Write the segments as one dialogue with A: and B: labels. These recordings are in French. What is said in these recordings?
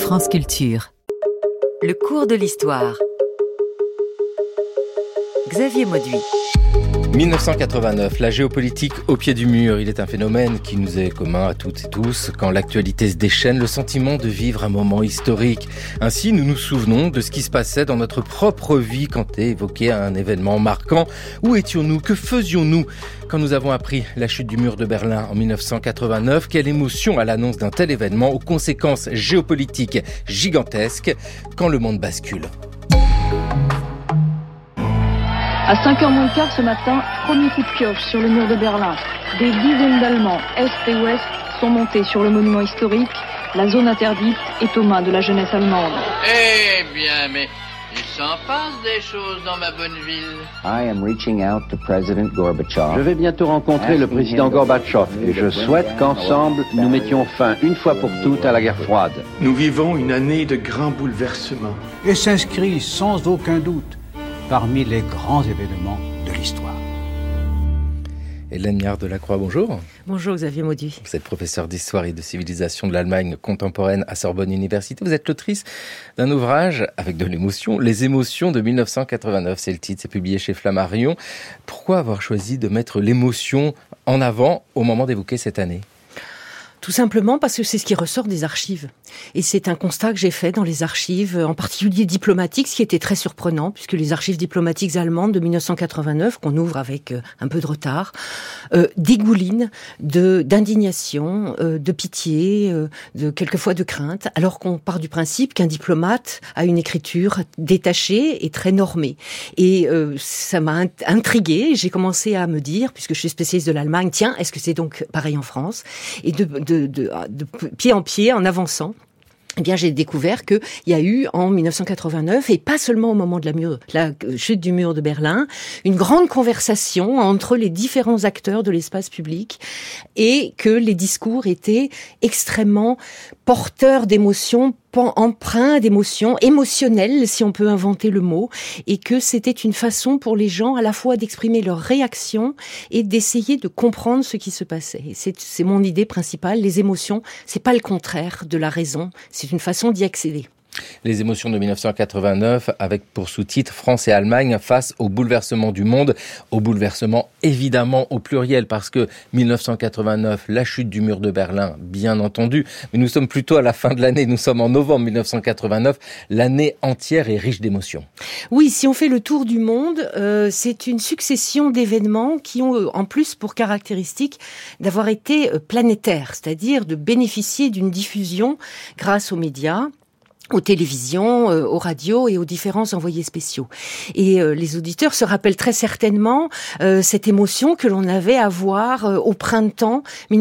A: France Culture. Le cours de l'histoire. Xavier Mauduit.
B: 1989, la géopolitique au pied du mur. Il est un phénomène qui nous est commun à toutes et tous. Quand l'actualité se déchaîne, le sentiment de vivre un moment historique. Ainsi, nous nous souvenons de ce qui se passait dans notre propre vie quand est évoqué un événement marquant. Où étions-nous? Que faisions-nous quand nous avons appris la chute du mur de Berlin en 1989? Quelle émotion à l'annonce d'un tel événement aux conséquences géopolitiques gigantesques quand le monde bascule?
C: À 5h moins le quart ce matin, premier coup de pioche sur le mur de Berlin. Des dizaines d'Allemands, Est et Ouest, sont montés sur le monument historique. La zone interdite est aux mains de la jeunesse allemande.
D: Eh bien, mais il s'en passe des choses dans ma bonne ville.
E: I am reaching out to President Gorbachev.
F: Je vais bientôt rencontrer le président Gorbatchev et je souhaite qu'ensemble, nous mettions fin une fois pour toutes à la guerre froide.
G: Nous vivons une année de grands bouleversements.
H: Et s'inscrit sans aucun doute parmi les grands événements de l'histoire.
B: Hélène Miard-Delacroix, bonjour.
I: Bonjour Xavier Mauduit.
B: Vous êtes professeur d'histoire et de civilisation de l'Allemagne contemporaine à Sorbonne Université. Vous êtes l'autrice d'un ouvrage avec de l'émotion, Les émotions de 1989. C'est le titre, c'est publié chez Flammarion. Pourquoi avoir choisi de mettre l'émotion en avant au moment d'évoquer cette année ?
I: Tout simplement parce que c'est ce qui ressort des archives. Et c'est un constat que j'ai fait dans les archives, en particulier diplomatiques, ce qui était très surprenant, puisque les archives diplomatiques allemandes de 1989, qu'on ouvre avec un peu de retard, dégoulinent d'indignation, de pitié, quelquefois de crainte, alors qu'on part du principe qu'un diplomate a une écriture détachée et très normée. Et ça m'a intriguée. J'ai commencé à me dire, puisque je suis spécialiste de l'Allemagne, tiens, est-ce que c'est donc pareil en France ? Et de pied en pied, en avançant, eh bien, j'ai découvert qu'il y a eu, en 1989, et pas seulement au moment de la chute du mur de Berlin, une grande conversation entre les différents acteurs de l'espace public et que les discours étaient extrêmement porteurs d'émotions, empreints d'émotions, émotionnels, si on peut inventer le mot, et que c'était une façon pour les gens à la fois d'exprimer leur réaction et d'essayer de comprendre ce qui se passait. Et c'est mon idée principale, les émotions, c'est pas le contraire de la raison, c'est une façon d'y accéder.
B: Les émotions de 1989, avec pour sous-titre France et Allemagne face au bouleversement du monde, au bouleversement évidemment au pluriel, parce que 1989, la chute du mur de Berlin, bien entendu, mais nous sommes plutôt à la fin de l'année, nous sommes en novembre 1989, l'année entière est riche d'émotions.
I: Oui, si on fait le tour du monde, c'est une succession d'événements qui ont en plus pour caractéristique d'avoir été planétaires, c'est-à-dire de bénéficier d'une diffusion grâce aux médias, aux télévisions, aux radios et aux différents envoyés spéciaux. Et les auditeurs se rappellent très certainement cette émotion que l'on avait à voir au printemps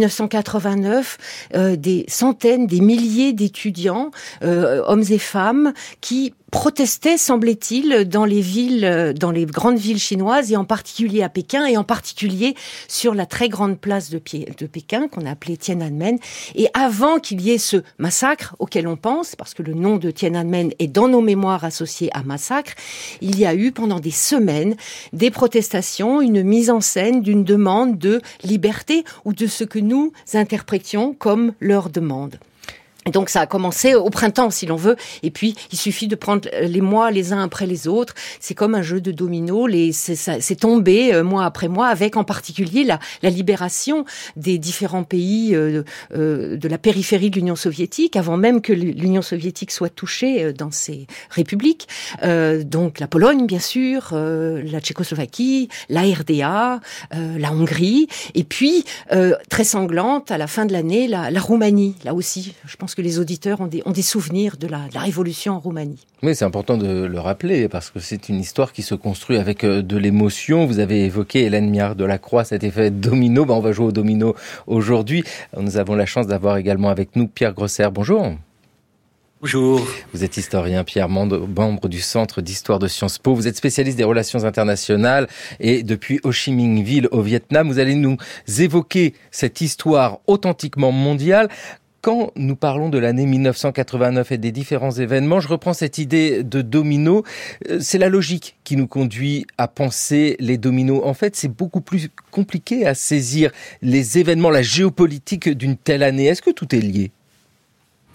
I: 1989, des centaines, des milliers d'étudiants, hommes et femmes, qui protestaient, semblait-il, dans les grandes villes chinoises et en particulier à Pékin et en particulier sur la très grande place de Pékin qu'on a appelée Tiananmen. Et avant qu'il y ait ce massacre auquel on pense, parce que le nom de Tiananmen est dans nos mémoires associé à massacre, il y a eu pendant des semaines des protestations, une mise en scène d'une demande de liberté ou de ce que nous interprétions comme leur demande. Donc ça a commencé au printemps, si l'on veut, et puis il suffit de prendre les mois les uns après les autres. C'est comme un jeu de domino, c'est tombé mois après mois, avec en particulier la libération des différents pays de la périphérie de l'Union soviétique, avant même que l'Union soviétique soit touchée dans ses républiques. Donc la Pologne, bien sûr, la Tchécoslovaquie, la RDA, la Hongrie, et puis très sanglante à la fin de l'année, la Roumanie, là aussi. Je pense que les auditeurs ont des souvenirs de la révolution en Roumanie.
B: Oui, c'est important de le rappeler parce que c'est une histoire qui se construit avec de l'émotion. Vous avez évoqué, Hélène Miard-Delacroix, cet effet domino. On va jouer au domino aujourd'hui. Nous avons la chance d'avoir également avec nous Pierre Grosser. Bonjour.
J: Bonjour.
B: Vous êtes historien, Pierre, membre du Centre d'Histoire de Sciences Po. Vous êtes spécialiste des relations internationales et depuis Ho Chi Minh Ville au Vietnam, vous allez nous évoquer cette histoire authentiquement mondiale. Quand nous parlons de l'année 1989 et des différents événements, je reprends cette idée de domino. C'est la logique qui nous conduit à penser les dominos. En fait, c'est beaucoup plus compliqué à saisir les événements, la géopolitique d'une telle année. Est-ce que tout est lié ?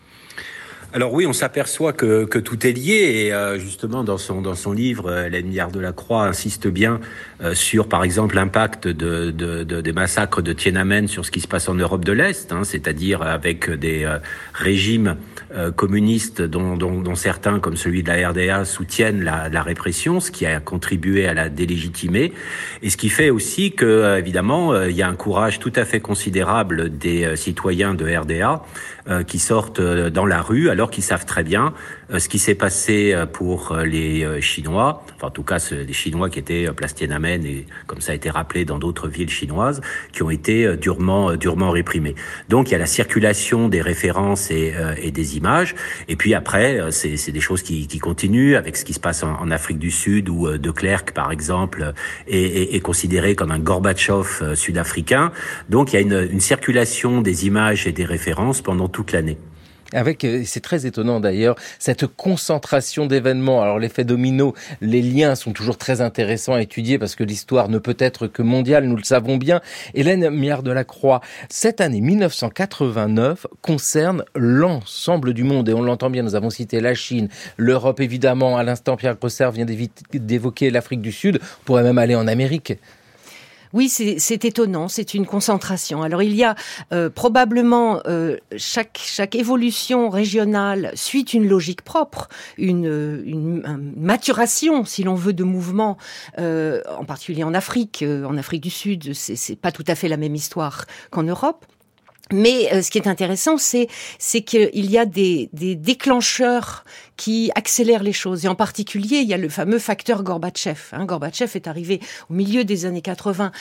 J: Alors oui, on s'aperçoit que tout est lié et justement dans son livre, Hélène Milliard de la Croix insiste bien sur par exemple l'impact des massacres de Tiananmen sur ce qui se passe en Europe de l'Est, c'est-à-dire avec des régimes communistes dont certains, comme celui de la RDA, soutiennent la répression, ce qui a contribué à la délégitimer, et ce qui fait aussi que évidemment il y a un courage tout à fait considérable des citoyens de RDA qui sortent dans la rue alors qu'ils savent très bien ce qui s'est passé pour les Chinois, enfin en tout cas les Chinois qui étaient place Tiananmen et comme ça a été rappelé dans d'autres villes chinoises, qui ont été durement réprimés. Donc il y a la circulation des références et des images, et puis après c'est des choses qui continuent avec ce qui se passe en Afrique du Sud où De Klerk par exemple est considéré comme un Gorbatchev sud-africain. Donc il y a une circulation des images et des références pendant toute l'année.
B: Avec, c'est très étonnant d'ailleurs, cette concentration d'événements. Alors l'effet domino, les liens sont toujours très intéressants à étudier parce que l'histoire ne peut être que mondiale, nous le savons bien. Hélène Milliard de la Croix, cette année 1989 concerne l'ensemble du monde et on l'entend bien, nous avons cité la Chine, l'Europe évidemment, à l'instant Pierre Grosser vient d'évoquer l'Afrique du Sud, on pourrait même aller en Amérique.
I: Oui, c'est étonnant, c'est une concentration. Alors il y a probablement chaque évolution régionale suit une logique propre, une maturation, si l'on veut, de mouvements, en particulier en Afrique du Sud, c'est pas tout à fait la même histoire qu'en Europe. Mais ce qui est intéressant, c'est qu'il y a des déclencheurs qui accélèrent les choses. Et en particulier, il y a le fameux facteur Gorbatchev. Gorbatchev est arrivé au milieu des années 80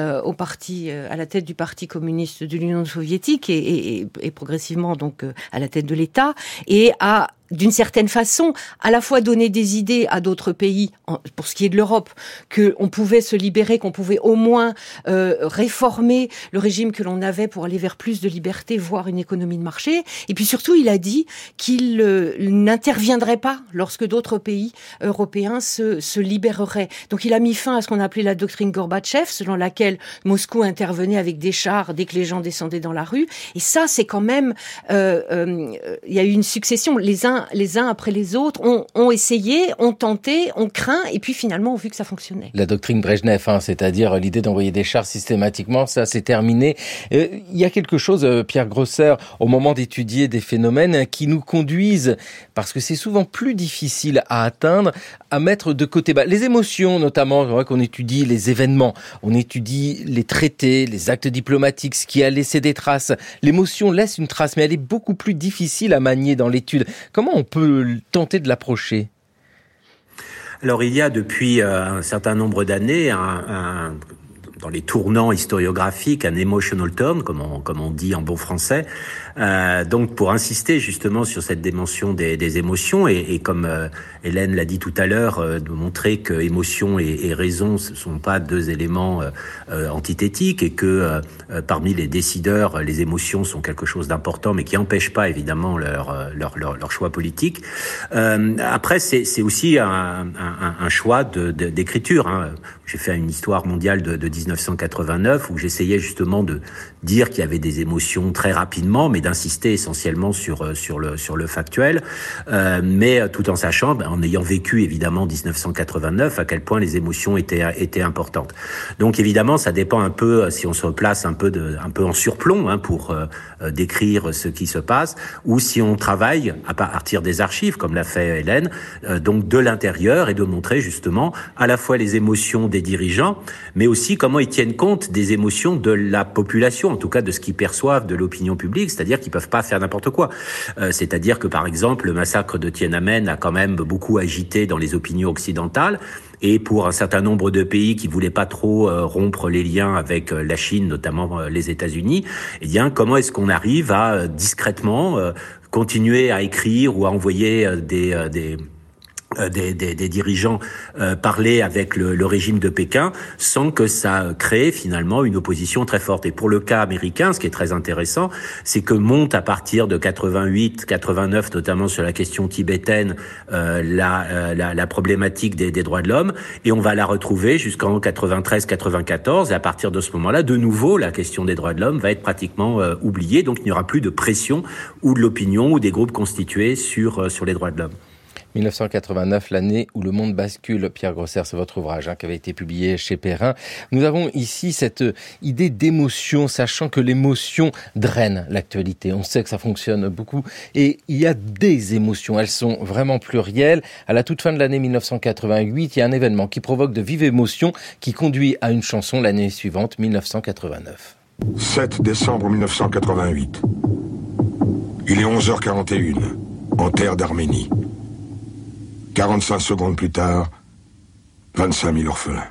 I: à la tête du Parti communiste de l'Union soviétique et progressivement donc à la tête de l'État et a d'une certaine façon, à la fois donner des idées à d'autres pays, pour ce qui est de l'Europe, qu'on pouvait se libérer, qu'on pouvait au moins réformer le régime que l'on avait pour aller vers plus de liberté, voire une économie de marché. Et puis surtout, il a dit qu'il n'interviendrait pas lorsque d'autres pays européens se libéreraient. Donc il a mis fin à ce qu'on appelait la doctrine Gorbatchev, selon laquelle Moscou intervenait avec des chars dès que les gens descendaient dans la rue. Et ça, c'est quand même... il y a eu une succession, les uns après les autres ont essayé, ont tenté, ont craint et puis finalement ont vu que ça fonctionnait.
B: La doctrine Brejnev, c'est-à-dire l'idée d'envoyer des chars systématiquement, ça c'est terminé. Il y a quelque chose, Pierre Grosser, au moment d'étudier des phénomènes qui nous conduisent, parce que c'est souvent plus difficile à atteindre, à mettre de côté les émotions notamment, c'est vrai qu'on étudie les événements, on étudie les traités, les actes diplomatiques, ce qui a laissé des traces. L'émotion laisse une trace, mais elle est beaucoup plus difficile à manier dans l'étude. Comment on peut tenter de l'approcher ?
J: Alors il y a depuis un certain nombre d'années dans les tournants historiographiques, un emotional turn, comme on dit en bon français, donc pour insister justement sur cette dimension des émotions et comme Hélène l'a dit tout à l'heure, de montrer que émotion et raison ce sont pas deux éléments antithétiques et que parmi les décideurs, les émotions sont quelque chose d'important, mais qui empêche pas évidemment leur choix politique. Après, c'est aussi un choix d'écriture. J'ai fait une histoire mondiale de 1989 où j'essayais justement de dire qu'il y avait des émotions très rapidement, mais d'insister essentiellement sur le factuel, mais tout en sachant, en ayant vécu évidemment 1989, à quel point les émotions étaient importantes. Donc évidemment, ça dépend un peu si on se place un peu en surplomb pour décrire ce qui se passe, ou si on travaille à partir des archives, comme l'a fait Hélène, donc de l'intérieur, et de montrer justement à la fois les émotions des dirigeants, mais aussi comment ils tiennent compte des émotions de la population, en tout cas de ce qu'ils perçoivent de l'opinion publique, c'est-à-dire qu'ils peuvent pas faire n'importe quoi. C'est-à-dire que par exemple, le massacre de Tiananmen a quand même beaucoup agité dans les opinions occidentales, et pour un certain nombre de pays qui voulaient pas trop rompre les liens avec la Chine, notamment les États-Unis, eh bien comment est-ce qu'on arrive à discrètement continuer à écrire ou à envoyer des dirigeants parler avec le régime de Pékin sans que ça crée finalement une opposition très forte. Et pour le cas américain, ce qui est très intéressant, c'est que monte à partir de 88, 89, notamment sur la question tibétaine, la problématique des droits de l'homme, et on va la retrouver jusqu'en 93, 94. Et à partir de ce moment-là, de nouveau, la question des droits de l'homme va être pratiquement oubliée. Donc il n'y aura plus de pression ou de l'opinion ou des groupes constitués sur les droits de l'homme.
B: 1989, l'année où le monde bascule. Pierre Grosser, c'est votre ouvrage qui avait été publié chez Perrin. Nous avons ici cette idée d'émotion, sachant que l'émotion draine l'actualité. On sait que ça fonctionne beaucoup et il y a des émotions. Elles sont vraiment plurielles. À la toute fin de l'année 1988, il y a un événement qui provoque de vives émotions qui conduit à une chanson l'année suivante, 1989.
K: 7 décembre 1988. Il est 11h41, en terre d'Arménie. 45 secondes plus tard, 25 000 orphelins.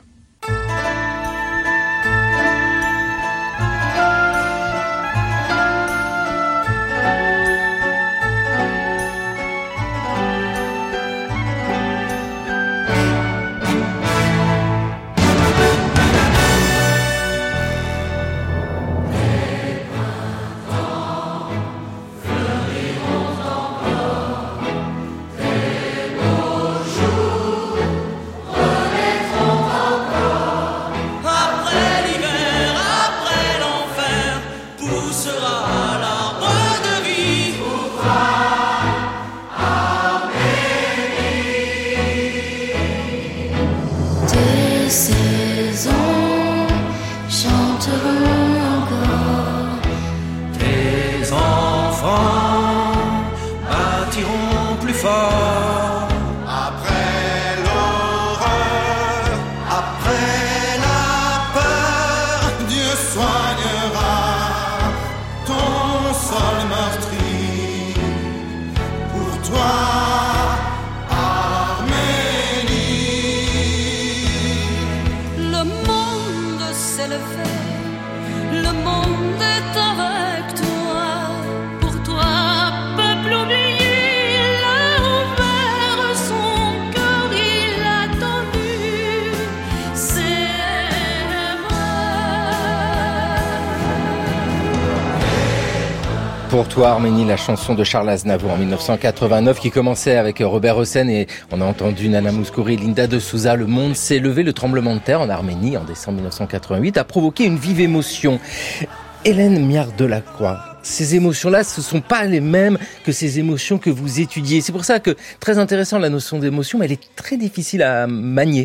B: Pour toi, Arménie, la chanson de Charles Aznavour en 1989 qui commençait avec Robert Hossein et on a entendu Nana Mouskouri, Linda de Souza. Le monde s'est levé. Le tremblement de terre en Arménie en décembre 1988 a provoqué une vive émotion. Hélène Miard-Delacroix, ces émotions-là, ce ne sont pas les mêmes que ces émotions que vous étudiez. C'est pour ça que, très intéressant, la notion d'émotion, mais elle est très difficile à manier.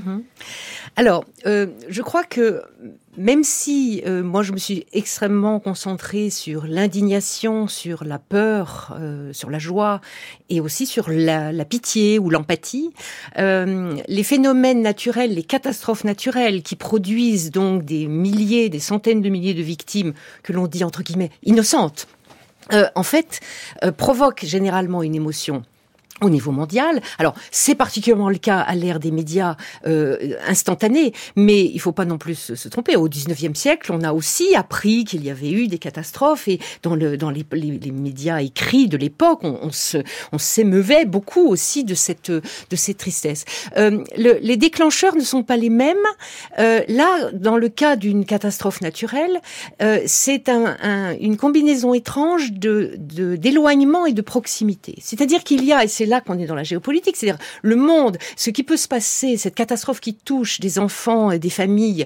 I: Alors, je crois que même si moi je me suis extrêmement concentrée sur l'indignation, sur la peur, sur la joie et aussi sur la pitié ou l'empathie, les phénomènes naturels, les catastrophes naturelles qui produisent donc des milliers, des centaines de milliers de victimes que l'on dit entre guillemets innocentes, en fait provoquent généralement une émotion au niveau mondial. Alors, c'est particulièrement le cas à l'ère des médias instantanés, mais il faut pas non plus se tromper. Au 19e siècle, on a aussi appris qu'il y avait eu des catastrophes et dans les médias écrits de l'époque, on s'émeuvait beaucoup aussi de cette tristesse. Les déclencheurs ne sont pas les mêmes. Là, dans le cas d'une catastrophe naturelle, c'est une combinaison étrange d'éloignement et de proximité. C'est-à-dire qu'il y a, et c'est là qu'on est dans la géopolitique, c'est-à-dire le monde, ce qui peut se passer, cette catastrophe qui touche des enfants et des familles,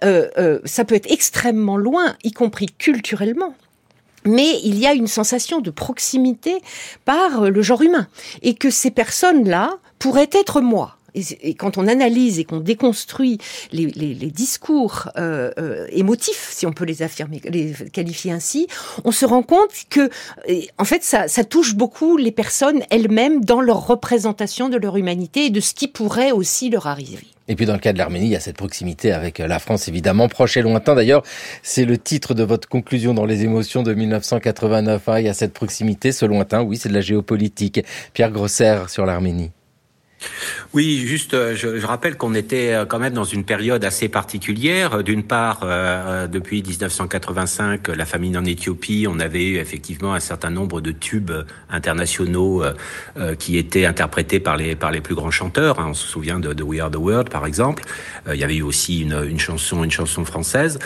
I: ça peut être extrêmement loin, y compris culturellement. Mais il y a une sensation de proximité par le genre humain. Et que ces personnes-là pourraient être moi. Et quand on analyse et qu'on déconstruit les discours émotifs, si on peut les affirmer, les qualifier ainsi, on se rend compte que, en fait, ça touche beaucoup les personnes elles-mêmes dans leur représentation de leur humanité et de ce qui pourrait aussi leur arriver.
B: Et puis dans le cas de l'Arménie, il y a cette proximité avec la France, évidemment, proche et lointain. D'ailleurs, c'est le titre de votre conclusion dans les émotions de 1989. Il y a cette proximité, ce lointain, oui, c'est de la géopolitique. Pierre Grosser sur l'Arménie.
J: Oui, juste, je rappelle qu'on était quand même dans une période assez particulière. D'une part, depuis 1985, la famine en Éthiopie, on avait eu effectivement un certain nombre de tubes internationaux qui étaient interprétés par les plus grands chanteurs. On se souvient de We Are the World, par exemple. Il y avait eu aussi une chanson française.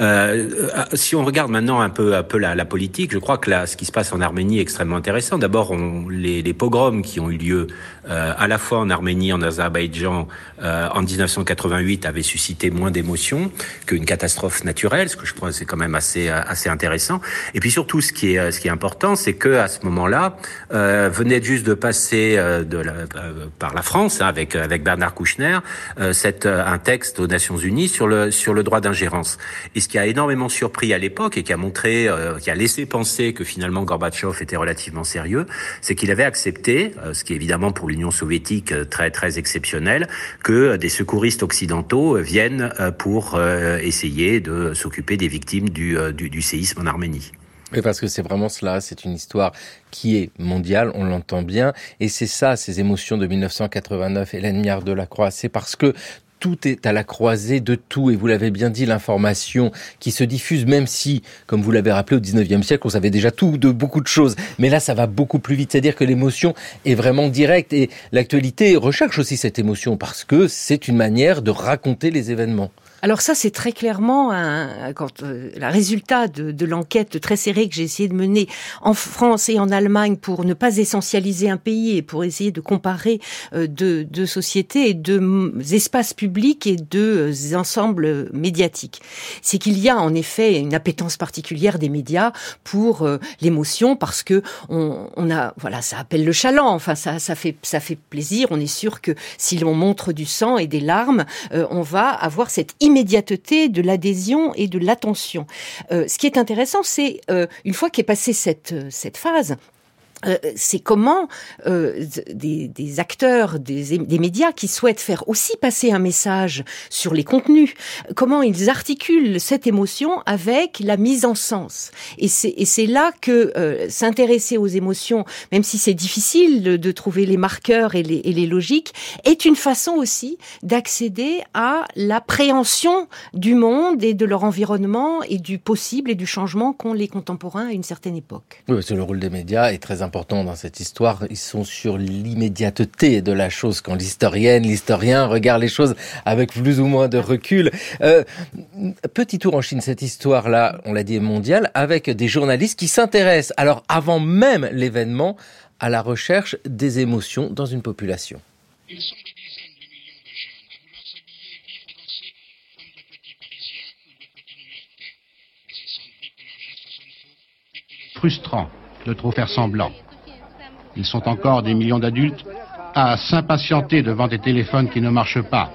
J: Si on regarde maintenant un peu la politique, je crois que ce qui se passe en Arménie est extrêmement intéressant. D'abord, les pogroms qui ont eu lieu à la fois en Arménie, en Azerbaïdjan, en 1988 avaient suscité moins d'émotions qu'une catastrophe naturelle, ce que je crois c'est quand même assez intéressant. Et puis surtout, ce qui est important, c'est que à ce moment-là, venait juste de passer par la France avec Bernard Kouchner, un texte aux Nations Unies sur le droit d'ingérence. Et ce qui a énormément surpris à l'époque et qui a laissé penser que finalement Gorbatchev était relativement sérieux, c'est qu'il avait accepté, ce qui est évidemment pour l'Union soviétique très très exceptionnel, que des secouristes occidentaux viennent pour essayer de s'occuper des victimes du séisme en Arménie.
B: Oui, parce que c'est vraiment cela, c'est une histoire qui est mondiale, on l'entend bien, et c'est ça, ces émotions de 1989, Hélène Miard-Delacroix, c'est parce que tout est à la croisée de tout, et vous l'avez bien dit, l'information qui se diffuse, même si, comme vous l'avez rappelé, au 19e siècle, on savait déjà tout de beaucoup de choses. Mais là, ça va beaucoup plus vite. C'est-à-dire que l'émotion est vraiment directe, et l'actualité recherche aussi cette émotion, parce que c'est une manière de raconter les événements.
I: Alors ça, c'est très clairement le résultat de l'enquête très serrée que j'ai essayé de mener en France et en Allemagne pour ne pas essentialiser un pays et pour essayer de comparer deux sociétés et deux espaces publics et deux ensembles médiatiques. C'est qu'il y a en effet une appétence particulière des médias pour l'émotion, parce que ça appelle le chaland. Enfin, ça fait plaisir. On est sûr que si l'on montre du sang et des larmes, on va avoir cette immédiateté de l'adhésion et de l'attention. Ce qui est intéressant, c'est une fois qu'est passée cette phase, c'est comment des acteurs, des médias qui souhaitent faire aussi passer un message sur les contenus, comment ils articulent cette émotion avec la mise en sens. Et c'est là que s'intéresser aux émotions, même si c'est difficile de trouver les marqueurs et les logiques, est une façon aussi d'accéder à l'appréhension du monde et de leur environnement et du possible et du changement qu'ont les contemporains à une certaine époque.
B: Oui, parce que le rôle des médias est très important dans cette histoire. Ils sont sur l'immédiateté de la chose quand l'historien regarde les choses avec plus ou moins de recul. Petit tour en Chine, cette histoire-là, on l'a dit, est mondiale, avec des journalistes qui s'intéressent, alors avant même l'événement, à la recherche des émotions dans une population.
L: Ils sont des dizaines de millions de jeunes à vouloir s'habiller, vivre et danser comme de petits Parisiens ou de petits New-Yorkais. Mais ils sentent vite que leurs gestes sont faux et qu'il est
H: frustrant de trop faire semblant. Ils sont encore des millions d'adultes à s'impatienter devant des téléphones qui ne marchent pas,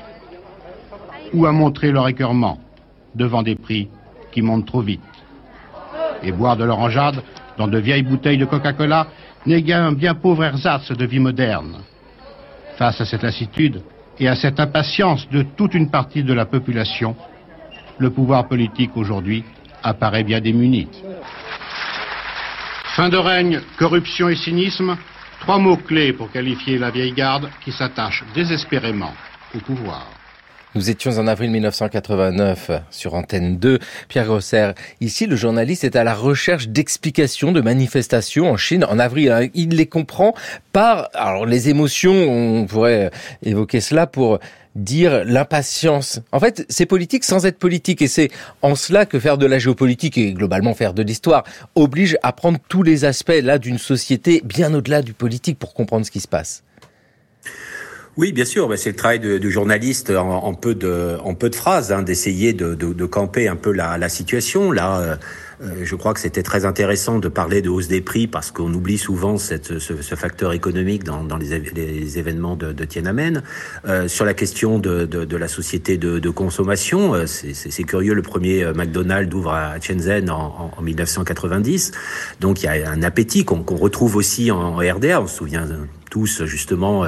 H: ou à montrer leur écœurement devant des prix qui montent trop vite. Et boire de l'orangeade dans de vieilles bouteilles de Coca-Cola n'est qu'un bien pauvre ersatz de vie moderne. Face à cette lassitude et à cette impatience de toute une partie de la population, le pouvoir politique aujourd'hui apparaît bien démuni. Fin de règne, corruption et cynisme, 3 mots-clés pour qualifier la vieille garde qui s'attache désespérément au pouvoir.
B: Nous étions en avril 1989 sur Antenne 2. Pierre Grosser, ici le journaliste est à la recherche d'explications de manifestations en Chine en avril. Il les comprend par les émotions, on pourrait évoquer cela pour dire l'impatience. En fait, c'est politique sans être politique, et c'est en cela que faire de la géopolitique et globalement faire de l'histoire oblige à prendre tous les aspects là d'une société bien au-delà du politique pour comprendre ce qui se passe.
J: Oui, bien sûr, c'est le travail du journaliste en peu de phrases, d'essayer de camper un peu la situation. Là, je crois que c'était très intéressant de parler de hausse des prix parce qu'on oublie souvent ce facteur économique dans les événements de Tiananmen. Sur la question de la société de consommation, c'est curieux, le premier McDonald's ouvre à Shenzhen en 1990. Donc il y a un appétit qu'on retrouve aussi en RDA. On se souvient tous justement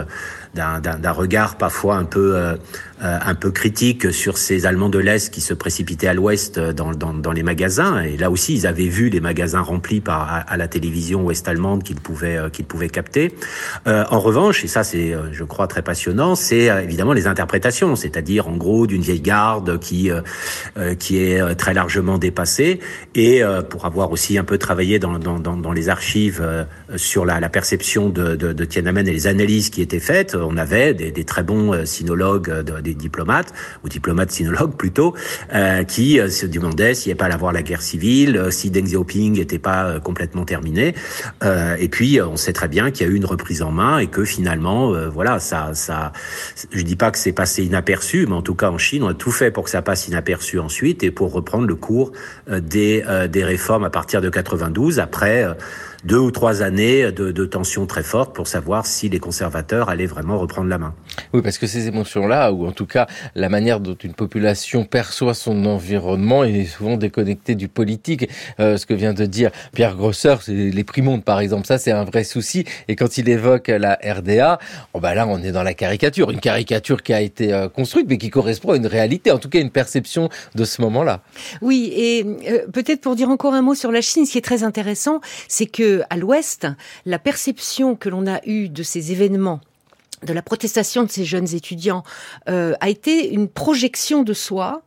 J: d'un regard parfois un peu critique sur ces Allemands de l'Est qui se précipitaient à l'Ouest dans les magasins. Et là aussi, ils avaient vu les magasins remplis à la télévision ouest-allemande qu'ils pouvaient capter. En revanche, et ça c'est, je crois, très passionnant, c'est évidemment les interprétations, c'est-à-dire en gros d'une vieille garde qui est très largement dépassée. Et pour avoir aussi un peu travaillé dans les archives sur la perception de Tiananmen et les analyses qui étaient faites, on avait des très bons sinologues, des diplomates, ou diplomates sinologues plutôt, qui se demandaient s'il n'y avait pas à avoir la guerre civile, si Deng Xiaoping n'était pas complètement terminé. Et puis, on sait très bien qu'il y a eu une reprise en main et que finalement, voilà, ça, je dis pas que c'est passé inaperçu, mais en tout cas en Chine, on a tout fait pour que ça passe inaperçu ensuite et pour reprendre le cours des réformes à partir de 92, après 2 ou 3 années de tensions très fortes pour savoir si les conservateurs allaient vraiment reprendre la main.
B: Oui, parce que ces émotions-là, ou en tout cas la manière dont une population perçoit son environnement est souvent déconnectée du politique. Ce que vient de dire Pierre Grosser, c'est les prix montent par exemple, ça c'est un vrai souci. Et quand il évoque la RDA, là on est dans la caricature. Une caricature qui a été construite mais qui correspond à une réalité, en tout cas une perception de ce moment-là.
I: Oui, et peut-être pour dire encore un mot sur la Chine, ce qui est très intéressant, c'est que à l'Ouest, la perception que l'on a eue de ces événements, de la protestation de ces jeunes étudiants, a été une projection de soi,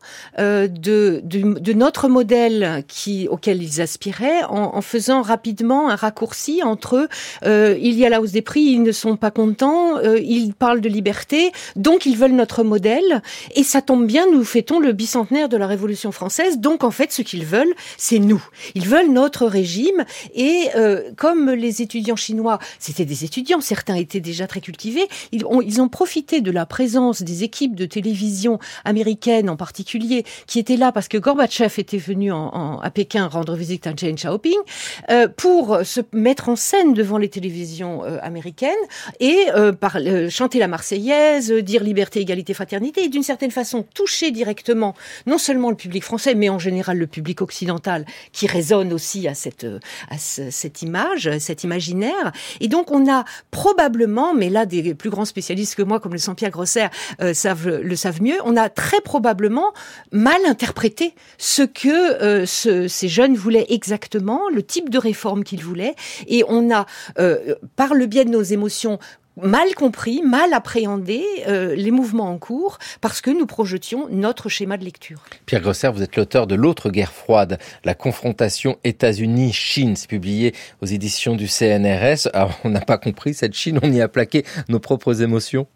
I: de notre modèle auquel ils aspiraient, en faisant rapidement un raccourci entre il y a la hausse des prix, ils ne sont pas contents, ils parlent de liberté, donc ils veulent notre modèle, et ça tombe bien, nous fêtons le bicentenaire de la Révolution française, donc en fait ce qu'ils veulent, c'est nous. Ils veulent notre régime, et comme les étudiants chinois, c'était des étudiants, certains étaient déjà très cultivés, ils ont profité de la présence des équipes de télévision américaines en particulier, qui étaient là parce que Gorbatchev était venu à Pékin rendre visite à Deng Xiaoping, pour se mettre en scène devant les télévisions américaines et chanter la Marseillaise, dire liberté, égalité, fraternité, et d'une certaine façon toucher directement non seulement le public français, mais en général le public occidental, qui résonne aussi à cette image, cet imaginaire. Et donc on a probablement, mais là des plus grands spécialistes que moi, comme le Jean-Pierre Grosser, le savent mieux, on a très probablement mal interprété ce que ces jeunes voulaient exactement, le type de réforme qu'ils voulaient, et on a, par le biais de nos émotions, mal compris, mal appréhendé les mouvements en cours, parce que nous projetions notre schéma de lecture.
B: Pierre Grosser, vous êtes l'auteur de L'autre guerre froide, la confrontation États-Unis-Chine, c'est publié aux éditions du CNRS. Alors, on n'a pas compris cette Chine, on y a plaqué nos propres émotions.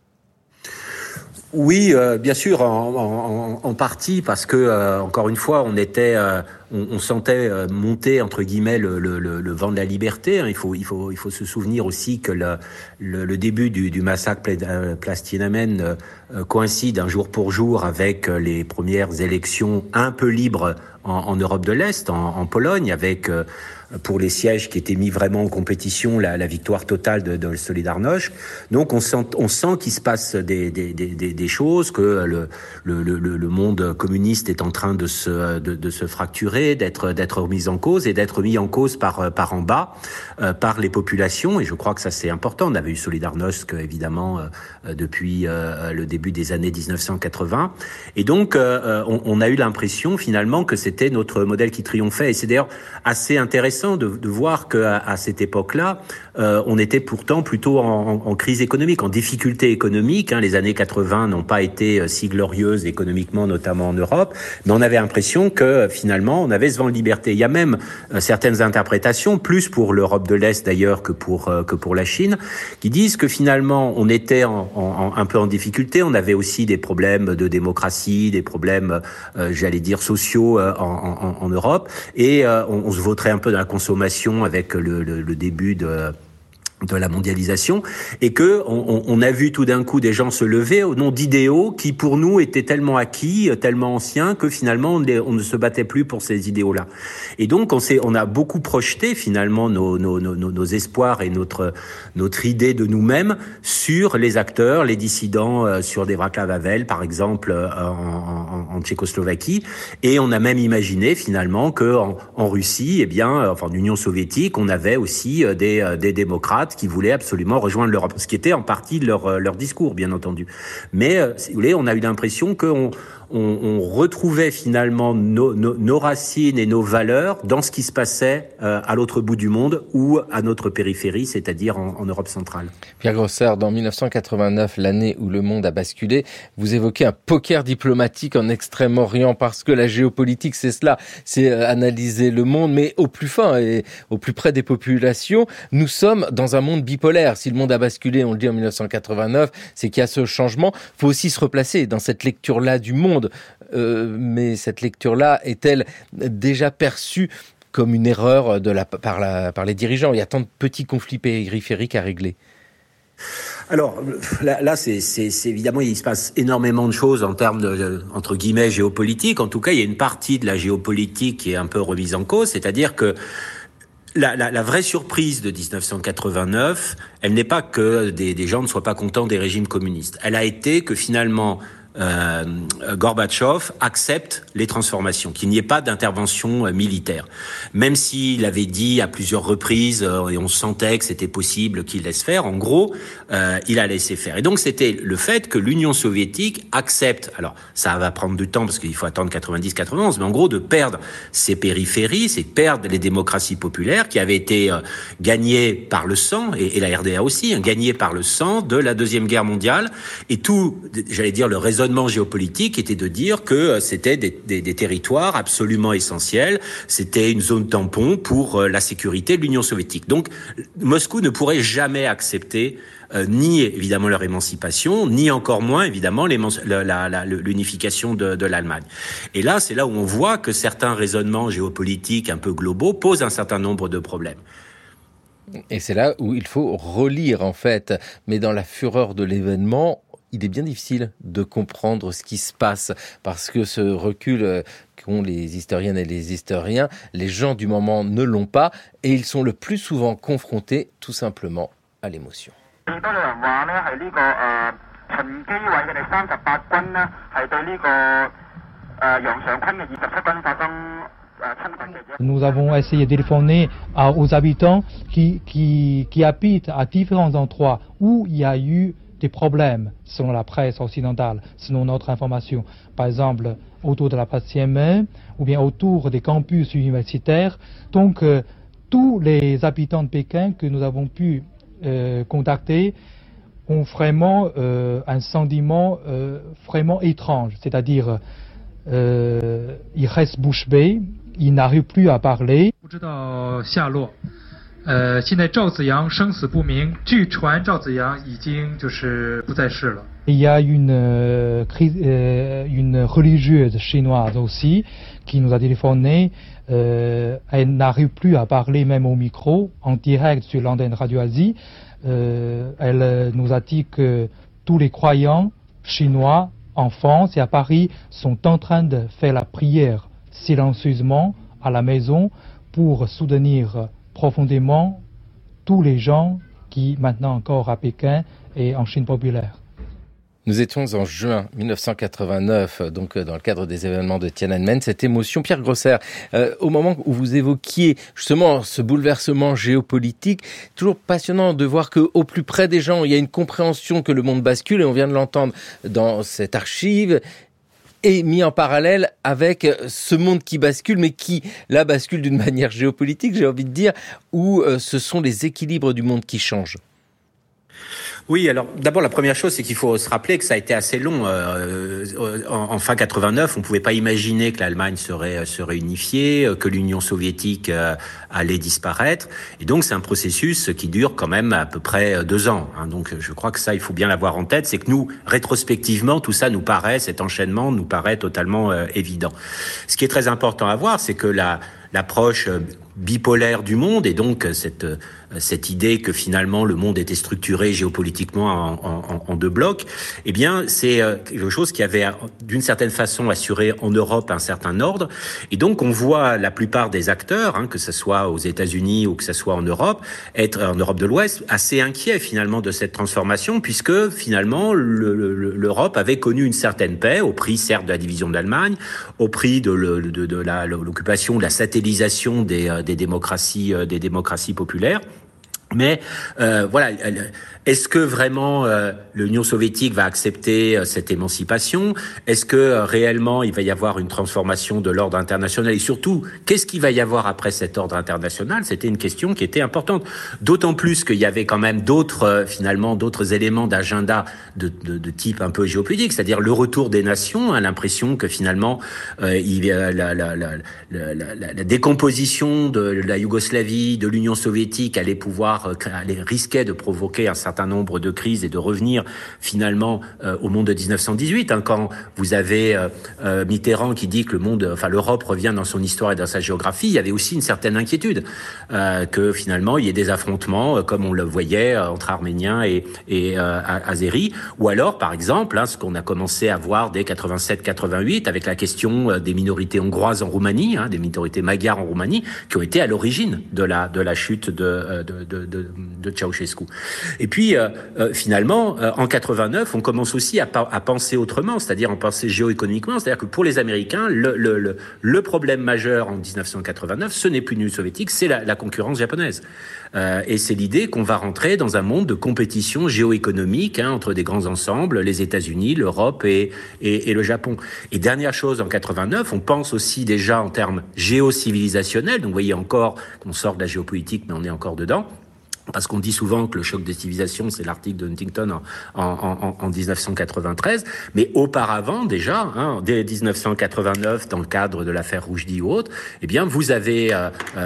J: Oui, bien sûr, en partie, parce que encore une fois, on sentait monter entre guillemets le vent de la liberté. Il faut se souvenir aussi que le début du massacre place Tiananmen coïncide un jour pour jour avec les premières élections un peu libres en Europe de l'Est, en Pologne, avec pour les sièges qui étaient mis vraiment en compétition la victoire totale de Solidarność. Donc on sent qu'il se passe des choses, que le monde communiste est en train de se fracturer, d'être remis en cause, et d'être mis en cause par en bas, par les populations. Et je crois que ça c'est important. On avait eu Solidarność évidemment depuis le début des années 1980. Et donc on a eu l'impression finalement que c'était notre modèle qui triomphait. Et c'est d'ailleurs assez intéressant de voir qu'à cette époque-là, on était pourtant plutôt en crise économique, en difficulté économique. Les années 80 n'ont pas été si glorieuses économiquement, notamment en Europe, mais on avait l'impression que finalement, on avait ce vent de liberté. Il y a même certaines interprétations, plus pour l'Europe de l'Est d'ailleurs que pour la Chine, qui disent que finalement, on était un peu en difficulté. On avait aussi des problèmes de démocratie, des problèmes, j'allais dire, sociaux en Europe, et on se vautrait un peu dans la consommation avec le début de la mondialisation, et que on a vu tout d'un coup des gens se lever au nom d'idéaux qui pour nous étaient tellement acquis, tellement anciens, que finalement on ne se battait plus pour ces idéaux-là. Et donc on a beaucoup projeté finalement nos espoirs et notre idée de nous-mêmes sur les acteurs, les dissidents, sur des Václav Havel par exemple en Tchécoslovaquie, et on a même imaginé finalement que en Russie, en Union soviétique, on avait aussi des démocrates, démocrates qui voulaient absolument rejoindre l'Europe, ce qui était en partie leur discours, bien entendu. Mais, si vous voulez, on a eu l'impression qu'on retrouvait finalement nos racines et nos valeurs dans ce qui se passait à l'autre bout du monde ou à notre périphérie, c'est-à-dire en Europe centrale.
B: Pierre Grosser, dans 1989, l'année où le monde a basculé, vous évoquez un poker diplomatique en Extrême-Orient parce que la géopolitique, c'est cela, c'est analyser le monde, mais au plus fin et au plus près des populations. Nous sommes dans un monde bipolaire. Si le monde a basculé, on le dit en 1989, c'est qu'il y a ce changement. Il faut aussi se replacer dans cette lecture-là du monde. Mais cette lecture-là est-elle déjà perçue comme une erreur par les dirigeants? Il y a tant de petits conflits périphériques à régler.
J: Alors là, c'est évidemment, il se passe énormément de choses en termes de entre guillemets géopolitique. En tout cas, il y a une partie de la géopolitique qui est un peu remise en cause, c'est-à-dire que la vraie surprise de 1989, elle n'est pas que des gens ne soient pas contents des régimes communistes. Elle a été que finalement Gorbatchev accepte les transformations, qu'il n'y ait pas d'intervention militaire. Même s'il avait dit à plusieurs reprises, et on sentait que c'était possible qu'il laisse faire, en gros, il a laissé faire. Et donc c'était le fait que l'Union soviétique accepte, alors ça va prendre du temps parce qu'il faut attendre 90-91, mais en gros de perdre ses périphéries, c'est perdre les démocraties populaires qui avaient été gagnées par le sang, et la RDA aussi, gagnées par le sang de la Deuxième Guerre mondiale, et tout, j'allais dire, le raisonnement géopolitique était de dire que c'était des territoires absolument essentiels, c'était une zone tampon pour la sécurité de l'Union soviétique. Donc Moscou ne pourrait jamais accepter ni évidemment leur émancipation, ni encore moins évidemment l'unification de l'Allemagne. Et là, c'est là où on voit que certains raisonnements géopolitiques un peu globaux posent un certain nombre de problèmes.
B: Et c'est là où il faut relire en fait, mais dans la fureur de l'événement, il est bien difficile de comprendre ce qui se passe parce que ce recul qu'ont les historiennes et les historiens, les gens du moment ne l'ont pas et ils sont le plus souvent confrontés tout simplement à l'émotion.
M: Nous avons essayé de téléphoner aux habitants qui habitent à différents endroits où il y a eu des problèmes, selon la presse occidentale, selon notre information. Par exemple, autour de la place Tiananmen, ou bien autour des campus universitaires. Donc, tous les habitants de Pékin que nous avons pu contacter ont vraiment un sentiment vraiment étrange. C'est-à-dire, ils restent bouche bée, ils n'arrivent plus à parler. Il y a une religieuse chinoise aussi qui nous a téléphoné. Elle n'arrive plus à parler même au micro, en direct sur l'antenne Radio Asie. Elle nous a dit que tous les croyants chinois en France et à Paris sont en train de faire la prière silencieusement à la maison pour soutenir profondément tous les gens qui, maintenant encore à Pékin et en Chine populaire.
B: Nous étions en juin 1989, donc dans le cadre des événements de Tiananmen. Cette émotion, Pierre Grosser, au moment où vous évoquiez justement ce bouleversement géopolitique, toujours passionnant de voir qu'au plus près des gens, il y a une compréhension que le monde bascule, et on vient de l'entendre dans cette archive, et mis en parallèle avec ce monde qui bascule, mais qui, là, bascule d'une manière géopolitique, j'ai envie de dire, où ce sont les équilibres du monde qui changent.
J: Oui, alors d'abord la première chose, c'est qu'il faut se rappeler que ça a été assez long. En fin 89, on pouvait pas imaginer que l'Allemagne serait unifiée, que l'Union soviétique allait disparaître. Et donc c'est un processus qui dure quand même à peu près 2 ans. Donc je crois que ça, il faut bien l'avoir en tête. C'est que nous, rétrospectivement, tout ça nous paraît, cet enchaînement nous paraît totalement évident. Ce qui est très important à voir, c'est que l'approche bipolaire du monde, et donc cette idée que finalement le monde était structuré géopolitiquement en 2 blocs, eh bien c'est quelque chose qui avait d'une certaine façon assuré en Europe un certain ordre. Et donc on voit la plupart des acteurs, que ce soit aux États-Unis ou que ce soit en Europe, être en Europe de l'Ouest, assez inquiets finalement de cette transformation, puisque finalement l'Europe avait connu une certaine paix, au prix certes de la division de l'Allemagne, au prix de l'occupation, de la satellisation des démocraties populaires. Mais voilà, est-ce que vraiment l'Union soviétique va accepter cette émancipation? Est-ce que réellement il va y avoir une transformation de l'ordre international? Et surtout, qu'est-ce qu'il va y avoir après cet ordre international? C'était une question qui était importante. D'autant plus qu'il y avait quand même d'autres éléments d'agenda de type un peu géopolitique, c'est-à-dire le retour des nations, l'impression que finalement la décomposition de la Yougoslavie, de l'Union soviétique risquait de provoquer un certain nombre de crises et de revenir finalement au monde de 1918. Quand vous avez Mitterrand qui dit que l'Europe revient dans son histoire et dans sa géographie, il y avait aussi une certaine inquiétude que finalement il y ait des affrontements comme on le voyait entre Arméniens et Azéris, ou alors par exemple ce qu'on a commencé à voir dès 87-88 avec la question des minorités hongroises en Roumanie, des minorités magyares en Roumanie, qui ont été à l'origine de la chute de Ceausescu. Et puis finalement en 89 on commence aussi à penser autrement, c'est-à-dire en penser géoéconomiquement, c'est-à-dire que pour les Américains le problème majeur en 1989 ce n'est plus l'Union soviétique, c'est la concurrence japonaise. Et c'est l'idée qu'on va rentrer dans un monde de compétition géoéconomique entre des grands ensembles, les États-Unis, l'Europe et le Japon. Et dernière chose, en 89, on pense aussi déjà en termes géocivilisationnels. Donc vous voyez encore qu'on sort de la géopolitique, mais on est encore dedans. Parce qu'on dit souvent que le choc des civilisations, c'est l'article de Huntington en 1993, mais auparavant déjà, dès 1989, dans le cadre de l'affaire Rushdie ou autre, eh bien vous avez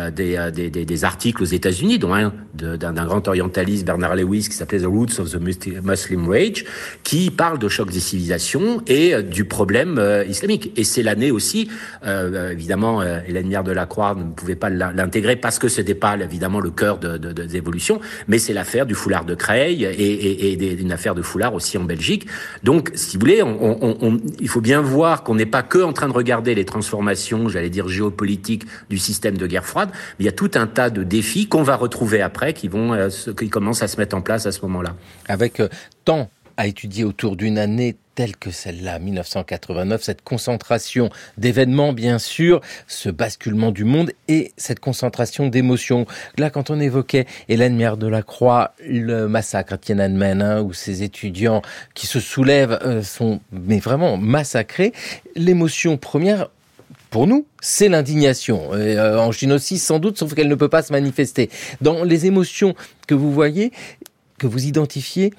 J: des articles aux États-Unis, dont un d'un grand orientaliste, Bernard Lewis, qui s'appelait The Roots of the Muslim Rage, qui parle de choc des civilisations et du problème islamique. Et c'est l'année aussi, évidemment, Hélène Mière de la Croix ne pouvait pas l'intégrer parce que c'était pas évidemment le cœur des évolutions. Mais c'est l'affaire du foulard de Creil et une affaire de foulard aussi en Belgique. Donc, si vous voulez, il faut bien voir qu'on n'est pas que en train de regarder les transformations, j'allais dire géopolitiques du système de guerre froide, mais il y a tout un tas de défis qu'on va retrouver après, qui commencent à se mettre en place à ce moment-là.
B: Avec tant à étudier autour d'une année telle que celle-là, 1989, cette concentration d'événements, bien sûr, ce basculement du monde et cette concentration d'émotions. Là, quand on évoquait Hélène Mière de la Croix, le massacre à Tiananmen, où ces étudiants qui se soulèvent sont vraiment massacrés, l'émotion première, pour nous, c'est l'indignation. En Chine aussi, sans doute, sauf qu'elle ne peut pas se manifester. Dans les émotions que vous voyez, que vous identifiez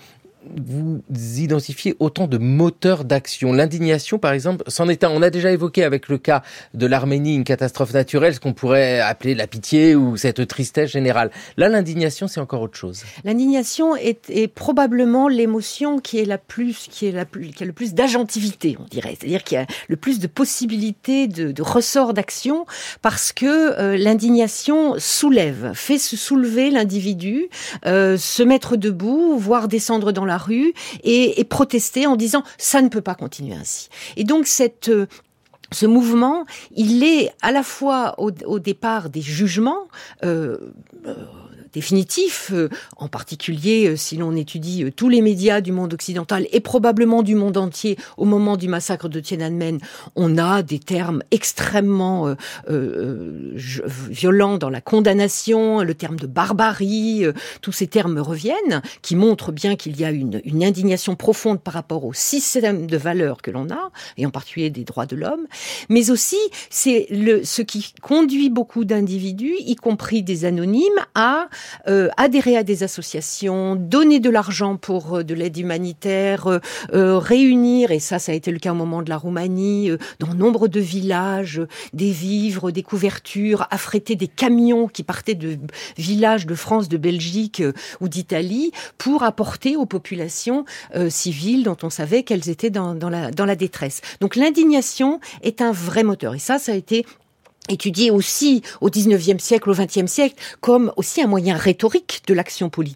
B: autant de moteurs d'action. L'indignation, par exemple, c'en est un. On a déjà évoqué avec le cas de l'Arménie une catastrophe naturelle, ce qu'on pourrait appeler la pitié ou cette tristesse générale. Là, l'indignation, c'est encore autre chose.
I: L'indignation est probablement l'émotion qui a le plus d'agentivité, on dirait. C'est-à-dire qu'il y a le plus de possibilités de ressorts d'action parce que l'indignation fait se soulever l'individu, se mettre debout, voire descendre dans la rue et protester en disant ça ne peut pas continuer ainsi. Et donc ce mouvement, il est à la fois au départ des jugements définitifs, en particulier si l'on étudie tous les médias du monde occidental et probablement du monde entier au moment du massacre de Tiananmen, on a des termes extrêmement violents dans la condamnation, le terme de barbarie, tous ces termes reviennent, qui montrent bien qu'il y a une indignation profonde par rapport au système de valeurs que l'on a, et en particulier des droits de l'homme, mais aussi c'est ce qui conduit beaucoup d'individus, y compris des anonymes, à adhérer à des associations, donner de l'argent pour de l'aide humanitaire, réunir, et ça a été le cas au moment de la Roumanie, dans nombre de villages, des vivres, des couvertures, affréter des camions qui partaient de villages de France, de Belgique ou d'Italie pour apporter aux populations civiles dont on savait qu'elles étaient dans la détresse. Donc l'indignation est un vrai moteur, et ça a été étudié aussi au 19e siècle, au 20e siècle, comme aussi un moyen rhétorique de l'action politique.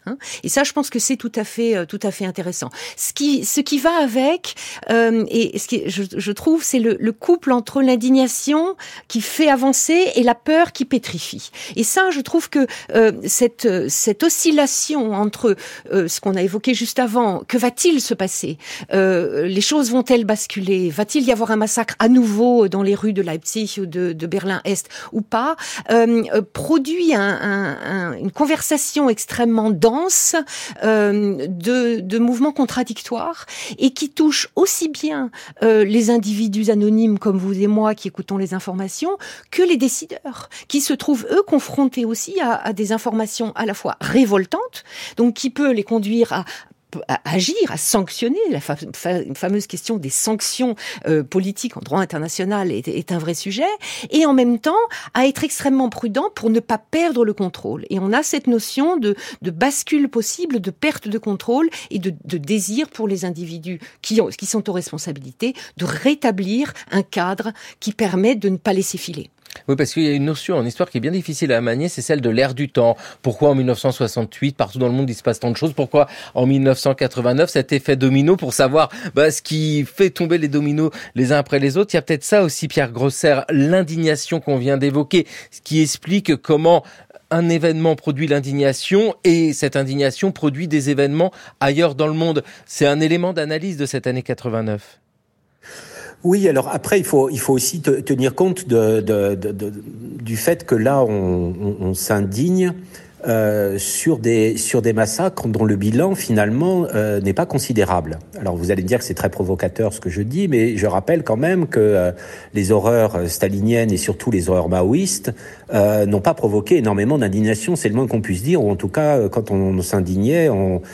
I: Hein. Et ça, je pense que c'est tout à fait intéressant. Ce qui va avec, et ce qui, je trouve, c'est le couple entre l'indignation qui fait avancer et la peur qui pétrifie. Et ça, je trouve que cette oscillation entre ce qu'on a évoqué juste avant, que va-t-il se passer, les choses vont-elles basculer, va-t-il y avoir un massacre à nouveau dans les rues de Leipzig ou de Berlin-Est ou pas, produit une conversation extrêmement dense de mouvements contradictoires et qui touchent aussi bien les individus anonymes comme vous et moi qui écoutons les informations que les décideurs qui se trouvent eux confrontés aussi à des informations à la fois révoltantes, donc qui peut les conduire à agir, à sanctionner. La fameuse question des sanctions politiques en droit international est un vrai sujet, et en même temps à être extrêmement prudent pour ne pas perdre le contrôle. Et on a cette notion de bascule possible, de perte de contrôle et de désir pour les individus qui sont aux responsabilités de rétablir un cadre qui permet de ne pas laisser filer.
B: Oui, parce qu'il y a une notion en histoire qui est bien difficile à manier, c'est celle de l'ère du temps. Pourquoi en 1968, partout dans le monde, il se passe tant de choses? Pourquoi en 1989, cet effet domino pour savoir ce qui fait tomber les dominos les uns après les autres? Il y a peut-être ça aussi, Pierre Grosser, l'indignation qu'on vient d'évoquer, ce qui explique comment un événement produit l'indignation et cette indignation produit des événements ailleurs dans le monde. C'est un élément d'analyse de cette année 89.
J: Oui, alors après, il faut aussi tenir compte du fait que là, on s'indigne sur des massacres dont le bilan finalement n'est pas considérable. Alors vous allez me dire que c'est très provocateur ce que je dis, mais je rappelle quand même que les horreurs staliniennes et surtout les horreurs maoïstes n'ont pas provoqué énormément d'indignation, c'est le moins qu'on puisse dire, ou en tout cas quand on s'indignait,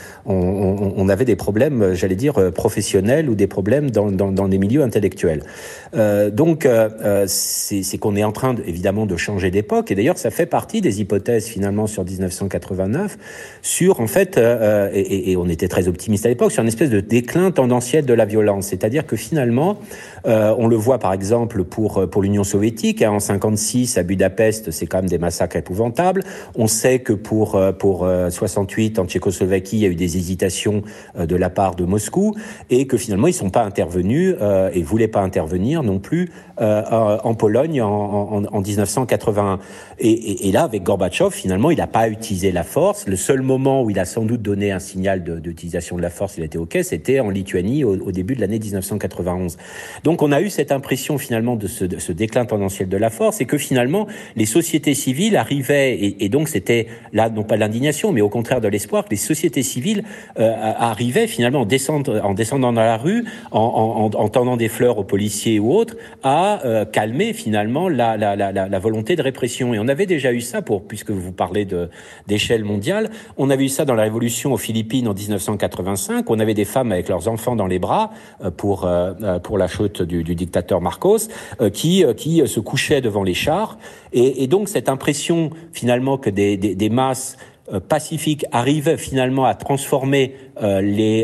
J: on avait des problèmes, j'allais dire professionnels ou des problèmes dans les milieux intellectuels. Donc c'est qu'on est en train évidemment de changer d'époque, et d'ailleurs ça fait partie des hypothèses finalement sur 1989 sur en fait et on était très optimiste à l'époque sur une espèce de déclin tendanciel de la violence, c'est-à-dire que finalement on le voit par exemple pour l'Union soviétique, en 56 à Budapest, c'est quand même des massacres épouvantables. On sait que pour 68 en Tchécoslovaquie, il y a eu des hésitations de la part de Moscou, et que finalement ils sont pas intervenus et voulaient pas intervenir non plus en Pologne en 1981. Et là avec Gorbatchev, finalement il n'a pas utilisé la force. Le seul moment où il a sans doute donné un signal d'utilisation de la force, il était OK, c'était en Lituanie au début de l'année 1991. Donc on a eu cette impression finalement de ce déclin tendanciel de la force, et que finalement les sociétés civiles arrivaient, et donc c'était là non pas l'indignation, mais au contraire de l'espoir, que les sociétés civiles arrivaient finalement en descendant dans la rue, en tendant des fleurs aux policiers ou autres, à calmer finalement la volonté de répression. Et on avait déjà eu ça, puisque vous parlez d'échelle mondiale, on avait eu ça dans la révolution aux Philippines en 1985, on avait des femmes avec leurs enfants dans les bras pour la chute du dictateur Marcos, qui se couchaient devant les chars, et donc cette impression finalement que des masses pacifiques arrivent finalement à transformer les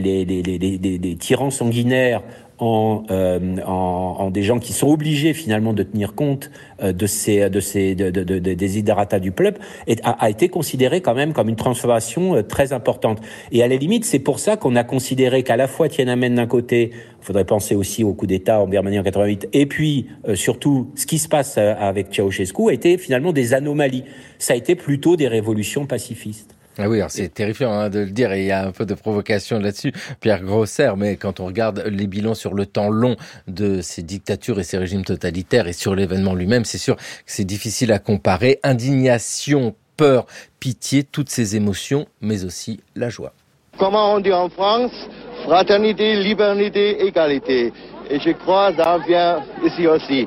J: tyrans sanguinaires en des gens qui sont obligés finalement de tenir compte des desiderata du peuple, a été considéré quand même comme une transformation très importante. Et à la limite, c'est pour ça qu'on a considéré qu'à la fois Tiananmen d'un côté, il faudrait penser aussi au coup d'État en Birmanie en 88, et puis surtout ce qui se passe avec Ceausescu a été finalement des anomalies. Ça a été plutôt des révolutions pacifistes.
B: Ah oui, alors c'est terrifiant de le dire, et il y a un peu de provocation là-dessus, Pierre Grosser, mais quand on regarde les bilans sur le temps long de ces dictatures et ces régimes totalitaires et sur l'événement lui-même, c'est sûr que c'est difficile à comparer. Indignation, peur, pitié, toutes ces émotions, mais aussi la joie.
N: Comment on dit en France? Fraternité, liberté, égalité. Et je crois que ça vient ici aussi.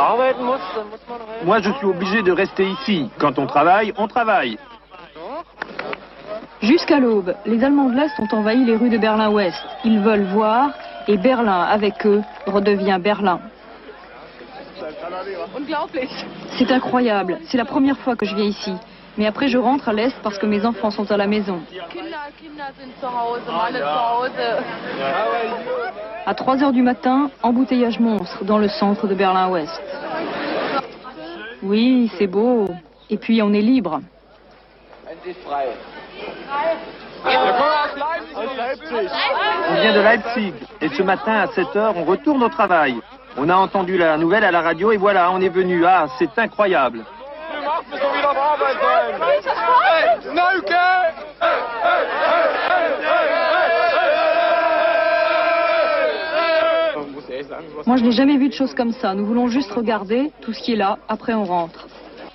O: Moi, je suis obligé de rester ici. Quand on travaille, on travaille.
C: Jusqu'à l'aube, les Allemands de l'Est ont envahi les rues de Berlin-Ouest. Ils veulent voir, et Berlin, avec eux, redevient Berlin. C'est incroyable, c'est la première fois que je viens ici. Mais après, je rentre à l'Est parce que mes enfants sont à la maison. À 3h du matin, embouteillage monstre dans le centre de Berlin-Ouest. Oui, c'est beau. Et puis, on est libre.
O: On vient de Leipzig et ce matin à 7h, on retourne au travail. On a entendu la nouvelle à la radio et voilà, on est venu. Ah, c'est incroyable.
C: Moi, je n'ai jamais vu de choses comme ça. Nous voulons juste regarder tout ce qui est là. Après, on rentre.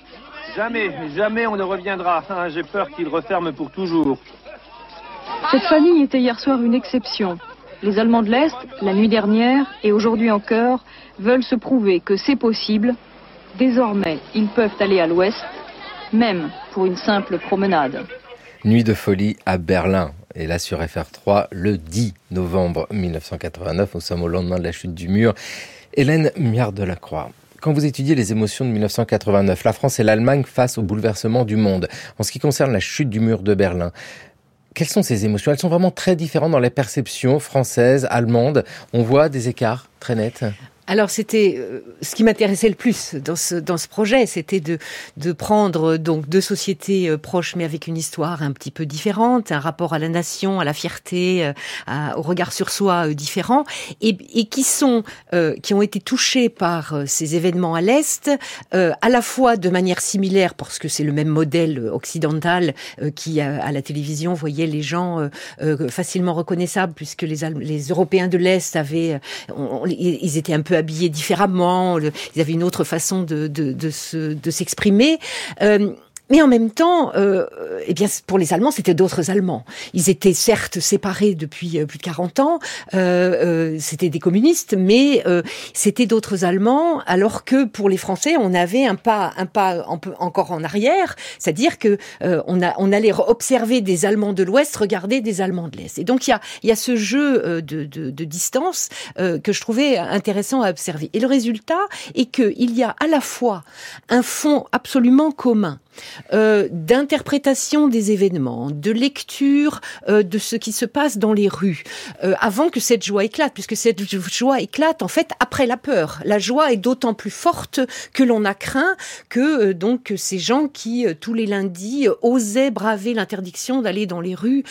O: Jamais on ne reviendra. J'ai peur qu'ils referment pour toujours.
C: Cette famille était hier soir une exception. Les Allemands de l'Est, la nuit dernière et aujourd'hui encore, veulent se prouver que c'est possible. Désormais, ils peuvent aller à l'Ouest, même pour une simple promenade.
B: Nuit de folie à Berlin. Et là sur FR3, le 10 novembre 1989, nous sommes au lendemain de la chute du mur. Hélène Miard-Delacroix, quand vous étudiez les émotions de 1989, la France et l'Allemagne face au bouleversement du monde, en ce qui concerne la chute du mur de Berlin, quelles sont ces émotions ? Elles sont vraiment très différentes dans les perceptions françaises, allemandes. On voit des écarts très nets.
I: Alors c'était ce qui m'intéressait le plus dans ce projet, c'était de prendre donc deux sociétés proches mais avec une histoire un petit peu différente, un rapport à la nation, à la fierté, au regard sur soi différent, et qui ont été touchés par ces événements à l'Est, à la fois de manière similaire parce que c'est le même modèle occidental qui à la télévision voyait les gens facilement reconnaissables puisque les Européens de l'Est ils étaient un peu habillés différemment, ils avaient une autre façon de s'exprimer. Mais en même temps, eh bien, pour les Allemands, c'était d'autres Allemands. Ils étaient certes séparés depuis plus de 40 ans, c'était des communistes, mais c'était d'autres Allemands, alors que pour les Français, on avait un pas encore en arrière, c'est-à-dire que on allait observer des Allemands de l'Ouest, regarder des Allemands de l'Est. Et donc il y a ce jeu de distance que je trouvais intéressant à observer. Et le résultat est qu'il y a à la fois un fond absolument commun, d'interprétation des événements, de lecture de ce qui se passe dans les rues, avant que cette joie éclate, puisque cette joie éclate en fait après la peur. La joie est d'autant plus forte que l'on a craint que donc ces gens qui tous les lundis osaient braver l'interdiction d'aller dans les rues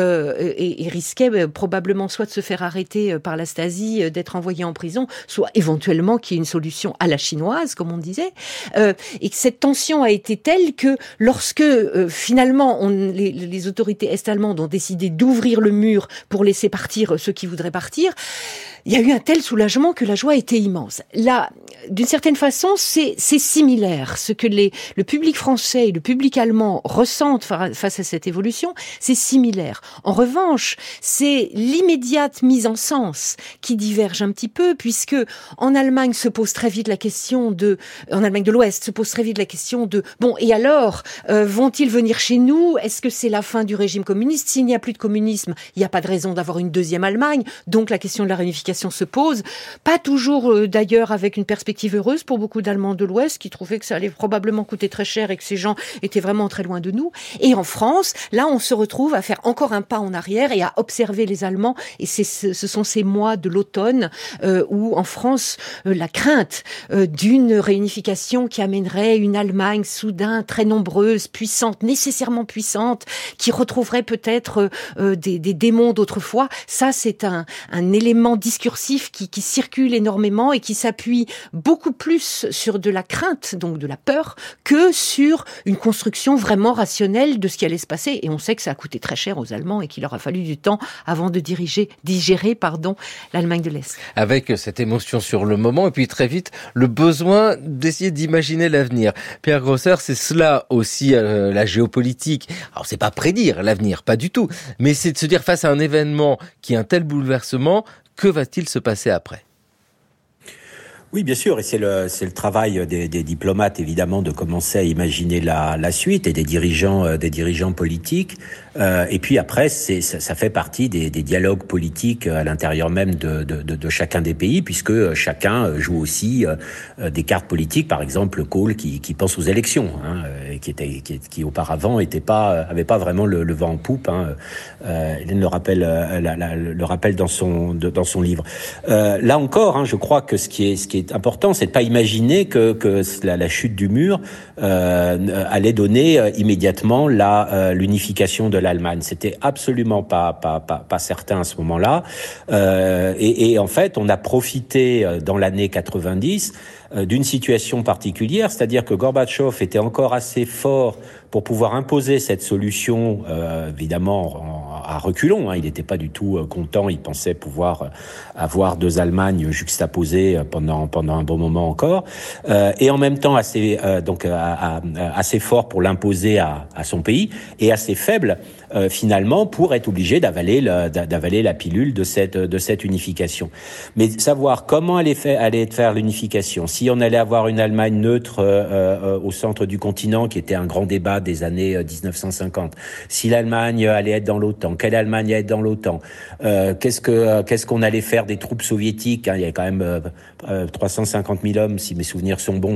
I: et risquaient probablement soit de se faire arrêter par la Stasi, d'être envoyés en prison, soit éventuellement qu'il y ait une solution à la chinoise, comme on disait, et que cette tension a été telle que lorsque finalement les autorités est-allemandes ont décidé d'ouvrir le mur pour laisser partir ceux qui voudraient partir, il y a eu un tel soulagement que la joie était immense. Là, d'une certaine façon, c'est similaire. Ce que le public français et le public allemand ressentent face à cette évolution, c'est similaire. En revanche, c'est l'immédiate mise en sens qui diverge un petit peu, puisque en Allemagne se pose très vite la question en Allemagne de l'Ouest se pose très vite la question de bon, et alors, vont-ils venir chez nous? Est-ce que c'est la fin du régime communiste? S'il n'y a plus de communisme, il n'y a pas de raison d'avoir une deuxième Allemagne. Donc la question de la réunification se pose. Pas toujours d'ailleurs avec une perspective heureuse pour beaucoup d'Allemands de l'Ouest qui trouvaient que ça allait probablement coûter très cher et que ces gens étaient vraiment très loin de nous. Et en France, là on se retrouve à faire encore un pas en arrière et à observer les Allemands. Et ce sont ces mois de l'automne où en France, la crainte d'une réunification qui amènerait une Allemagne soudain très nombreuse, puissante, nécessairement puissante, qui retrouverait peut-être des démons d'autrefois. Ça, c'est un élément discursif qui circule énormément et qui s'appuie beaucoup plus sur de la crainte, donc de la peur, que sur une construction vraiment rationnelle de ce qui allait se passer. Et on sait que ça a coûté très cher aux Allemands et qu'il leur a fallu du temps avant de digérer l'Allemagne de l'Est.
B: Avec cette émotion sur le moment et puis très vite, le besoin d'essayer d'imaginer l'avenir. Pierre Grosser, c'est cela aussi la géopolitique. Alors c'est pas prédire l'avenir, pas du tout, mais c'est de se dire face à un événement qui a un tel bouleversement, que va-t-il se passer après ?
J: Oui, bien sûr, et c'est le travail des diplomates évidemment de commencer à imaginer la suite et des dirigeants politiques. Et puis après, ça fait partie des dialogues politiques à l'intérieur même de chacun des pays, puisque chacun joue aussi des cartes politiques. Par exemple, Kohl qui pense aux élections, qui auparavant avait pas vraiment le vent en poupe. Hélène le rappelle dans son livre. Là encore, je crois que ce qui est est important, c'est de pas imaginer que la chute du mur allait donner immédiatement l'unification de l'Allemagne. C'était absolument pas certain à ce moment-là. Et en fait, on a profité dans l'année 90 d'une situation particulière, c'est-à-dire que Gorbatchev était encore assez fort pour pouvoir imposer cette solution, évidemment à reculons. Il n'était pas du tout content. Il pensait pouvoir avoir deux Allemagnes juxtaposées pendant un bon moment encore, et en même temps assez fort pour l'imposer à son pays, et assez faible finalement pour être obligé d'avaler la pilule de cette unification. Mais savoir comment allait faire l'unification, si on allait avoir une Allemagne neutre au centre du continent, qui était un grand débat des années 1950, si l'Allemagne allait être dans l'OTAN, quelle Allemagne allait être dans l'OTAN, qu'est-ce qu'on allait faire des troupes soviétiques, il y avait quand même 350 000 hommes, si mes souvenirs sont bons,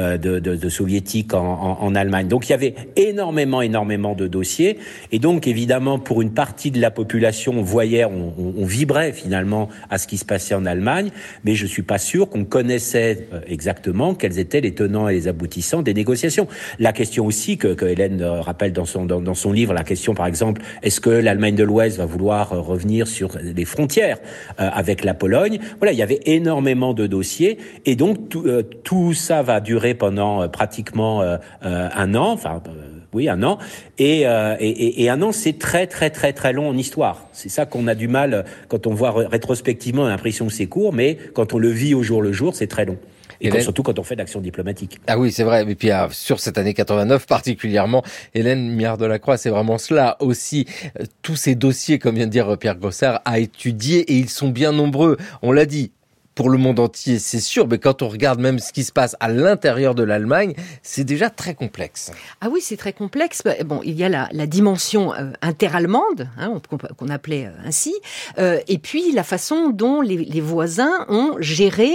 J: de soviétiques en Allemagne. Donc il y avait énormément de dossiers, et donc évidemment pour une partie de la population, on vibrait finalement à ce qui se passait en Allemagne, mais je suis pas sûr qu'on connaissait exactement quels étaient les tenants et les aboutissants des négociations. La question aussi que Hélène rappelle dans son livre, la question par exemple, est-ce que l'Allemagne de l'Ouest va vouloir revenir sur les frontières avec la Pologne? Voilà, il y avait énormément de dossiers, et donc tout ça va durer pendant pratiquement un an, un an, et un an, c'est très long en histoire. C'est ça qu'on a du mal, quand on voit rétrospectivement, on a l'impression que c'est court, mais quand on le vit au jour le jour, c'est très long. Et surtout quand on fait de l'action diplomatique.
B: Ah oui, c'est vrai. Et puis sur cette année 89 particulièrement, Hélène Miard-Delacroix, c'est vraiment cela aussi. Tous ces dossiers, comme vient de dire Pierre Grossart, à étudier, et ils sont bien nombreux. On l'a dit. Pour le monde entier, c'est sûr, mais quand on regarde même ce qui se passe à l'intérieur de l'Allemagne, c'est déjà très complexe.
I: Ah oui, c'est très complexe. Bon, il y a la dimension interallemande, qu'on appelait ainsi, et puis la façon dont les voisins ont géré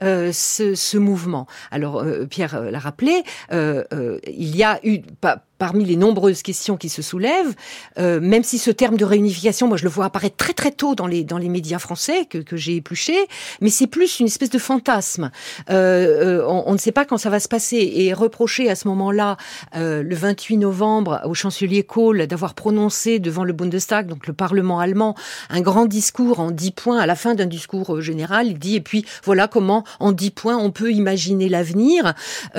I: ce mouvement. Alors, Pierre l'a rappelé, il y a eu... Parmi les nombreuses questions qui se soulèvent, même si ce terme de réunification, moi je le vois apparaître très tôt dans les médias français que j'ai épluché, mais c'est plus une espèce de fantasme. On ne sait pas quand ça va se passer, et reprocher à ce moment-là, le 28 novembre, au chancelier Kohl d'avoir prononcé devant le Bundestag, donc le Parlement allemand, un grand discours en 10 points, à la fin d'un discours général, il dit, et puis voilà comment en 10 points on peut imaginer l'avenir,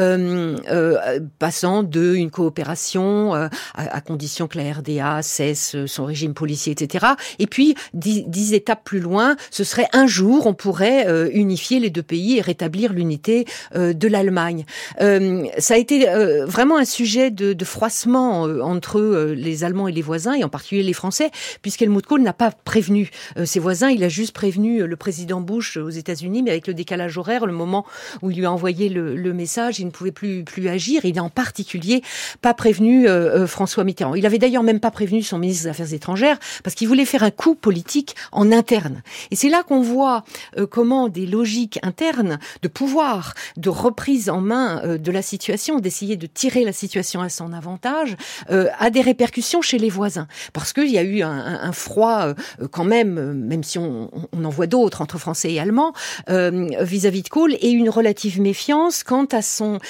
I: passant d'une coopération à condition que la RDA cesse son régime policier, etc. Et puis, 10 étapes plus loin, ce serait un jour, on pourrait unifier les deux pays et rétablir l'unité de l'Allemagne. Ça a été vraiment un sujet de froissement entre les Allemands et les voisins, et en particulier les Français, puisqu'Helmut Kohl n'a pas prévenu ses voisins, il a juste prévenu le président Bush aux États-Unis, mais avec le décalage horaire, le moment où il lui a envoyé le message, il ne pouvait plus agir. Il n'a en particulier pas prévenu François Mitterrand. Il avait d'ailleurs même pas prévenu son ministre des Affaires étrangères, parce qu'il voulait faire un coup politique en interne. Et c'est là qu'on voit comment des logiques internes de pouvoir, de reprise en main de la situation, d'essayer de tirer la situation à son avantage, a des répercussions chez les voisins. Parce qu'il y a eu un froid quand même si on en voit d'autres entre Français et Allemands, vis-à-vis de Kohl, et une relative méfiance quant à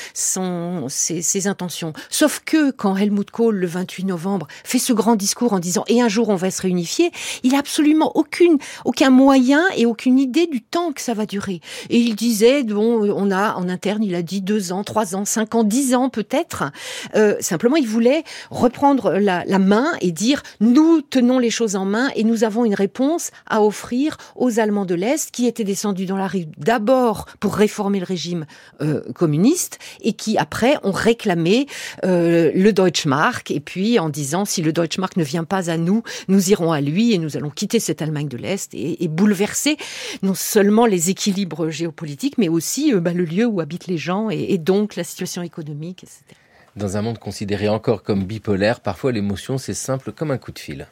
I: ses intentions. Sauf que quand Helmut Kohl, le 28 novembre, fait ce grand discours en disant « et un jour on va se réunifier », il n'a absolument aucun moyen et aucune idée du temps que ça va durer. Et il disait, on a en interne, il a dit 2 ans, 3 ans, 5 ans, 10 ans peut-être. Simplement, il voulait reprendre la main et dire « nous tenons les choses en main et nous avons une réponse à offrir aux Allemands de l'Est qui étaient descendus dans la rue d'abord pour réformer le régime communiste et qui après ont réclamé le Deutschmark, et puis en disant si le Deutschmark ne vient pas à nous, nous irons à lui et nous allons quitter cette Allemagne de l'Est et bouleverser non seulement les équilibres géopolitiques, mais aussi le lieu où habitent les gens et donc la situation économique, etc.
B: Dans un monde considéré encore comme bipolaire, parfois l'émotion c'est simple comme un coup de fil.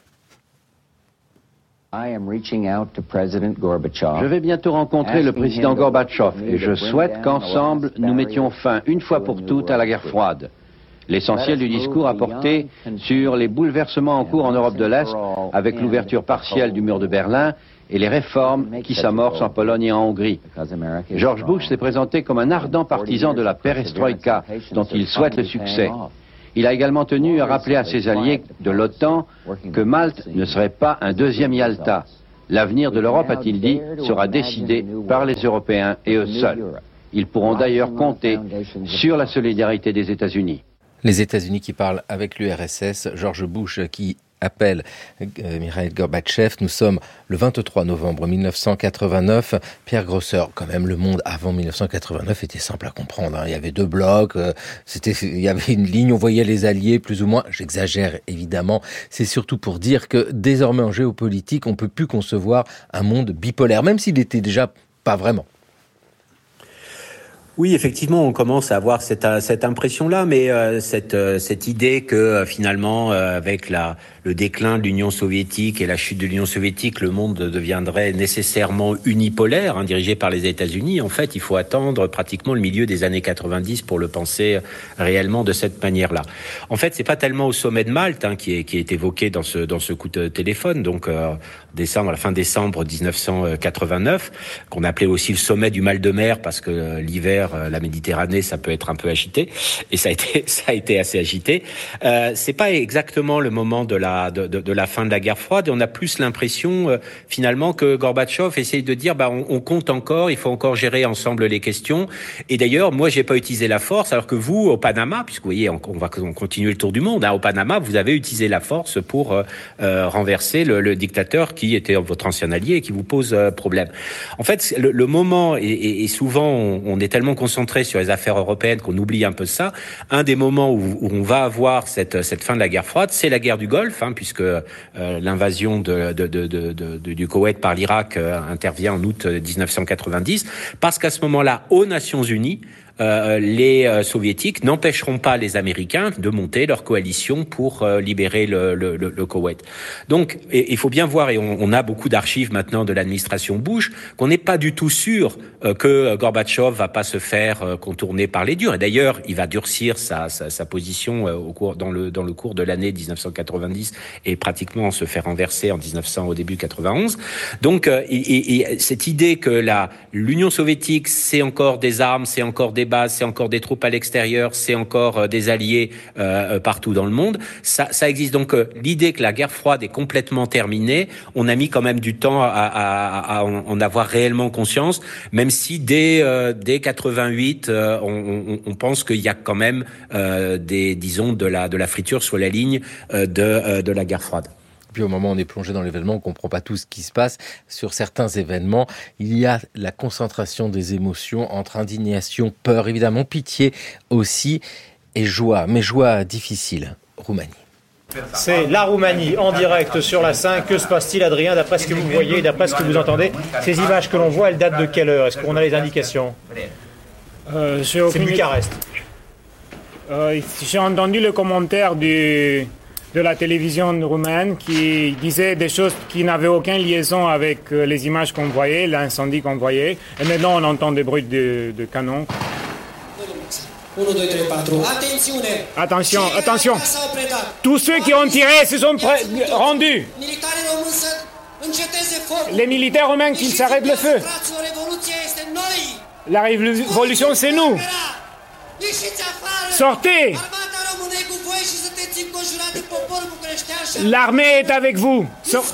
F: Je vais bientôt rencontrer le président Gorbatchev et je souhaite qu'ensemble nous mettions fin une fois pour toutes à la guerre froide. L'essentiel du discours a porté sur les bouleversements en cours en Europe de l'Est avec l'ouverture partielle du mur de Berlin et les réformes qui s'amorcent en Pologne et en Hongrie. George Bush s'est présenté comme un ardent partisan de la perestroïka, dont il souhaite le succès. Il a également tenu à rappeler à ses alliés de l'OTAN que Malte ne serait pas un deuxième Yalta. L'avenir de l'Europe, a-t-il dit, sera décidé par les Européens et eux seuls. Ils pourront d'ailleurs compter sur la solidarité des États-Unis.
B: Les États-Unis qui parlent avec l'URSS, George Bush qui appelle Mikhail Gorbatchev. Nous sommes le 23 novembre 1989. Pierre Grosser, quand même, le monde avant 1989 était simple à comprendre. Il y avait 2 blocs, il y avait une ligne, on voyait les alliés plus ou moins. J'exagère évidemment. C'est surtout pour dire que désormais en géopolitique, on peut plus concevoir un monde bipolaire, même s'il était déjà pas vraiment.
J: Oui, effectivement, on commence à avoir cette impression-là, mais cette idée que finalement, avec le déclin de l'Union soviétique et la chute de l'Union soviétique, le monde deviendrait nécessairement unipolaire, dirigé par les États-Unis. En fait, il faut attendre pratiquement le milieu des années 90 pour le penser réellement de cette manière-là. En fait, c'est pas tellement au sommet de Malte qui est évoqué dans ce coup de téléphone, donc à la fin décembre 1989, qu'on appelait aussi le sommet du mal de mer, parce que l'hiver, la Méditerranée, ça peut être un peu agité, et ça a été assez agité. C'est pas exactement le moment de la fin de la guerre froide, et on a plus l'impression finalement que Gorbatchev essaye de dire on compte encore, il faut encore gérer ensemble les questions. Et d'ailleurs, moi j'ai pas utilisé la force, alors que vous au Panama, puisque vous voyez, on va continuer le tour du monde, au Panama, vous avez utilisé la force pour renverser le dictateur qui était votre ancien allié et qui vous pose problème. En fait, le moment, et souvent on est tellement concentré sur les affaires européennes qu'on oublie un peu ça. Un des moments où on va avoir cette fin de la guerre froide, c'est la guerre du Golfe, puisque l'invasion du Koweït par l'Irak intervient en août 1990, parce qu'à ce moment-là, aux Nations Unies, les soviétiques n'empêcheront pas les Américains de monter leur coalition pour libérer le Koweït. Donc, il faut bien voir, et on a beaucoup d'archives maintenant de l'administration Bush, qu'on n'est pas du tout sûr que Gorbatchev va pas se faire contourner par les durs. Et d'ailleurs, il va durcir sa position dans le cours de l'année 1990 et pratiquement se faire renverser au début 91. Donc, cette idée que l'Union soviétique, c'est encore des armes, c'est encore des bases, c'est encore des troupes à l'extérieur, c'est encore des alliés partout dans le monde. Ça existe. Donc l'idée que la guerre froide est complètement terminée, on a mis quand même du temps à en avoir réellement conscience, même si dès 88, on pense qu'il y a quand même de la friture sur la ligne de la guerre froide.
B: Puis au moment où on est plongé dans l'événement, on ne comprend pas tout ce qui se passe. Sur certains événements, il y a la concentration des émotions entre indignation, peur, évidemment, pitié aussi, et joie. Mais joie difficile. Roumanie.
P: C'est la Roumanie en direct sur la 5. Que se passe-t-il, Adrien, d'après ce que vous voyez, d'après ce que vous entendez? Ces images que l'on voit, elles datent de quelle heure? Est-ce qu'on a les indications?
Q: C'est
P: Bucarest.
Q: J'ai entendu le commentaire de la télévision roumaine qui disait des choses qui n'avaient aucune liaison avec les images qu'on voyait, l'incendie qu'on voyait. Et maintenant, on entend des bruits de canons. Attention, attention. Tous ceux qui ont tiré se sont rendus. Les militaires roumains qui s'arrêtent le feu. La révolution, c'est nous. Sortez. L'armée est avec vous.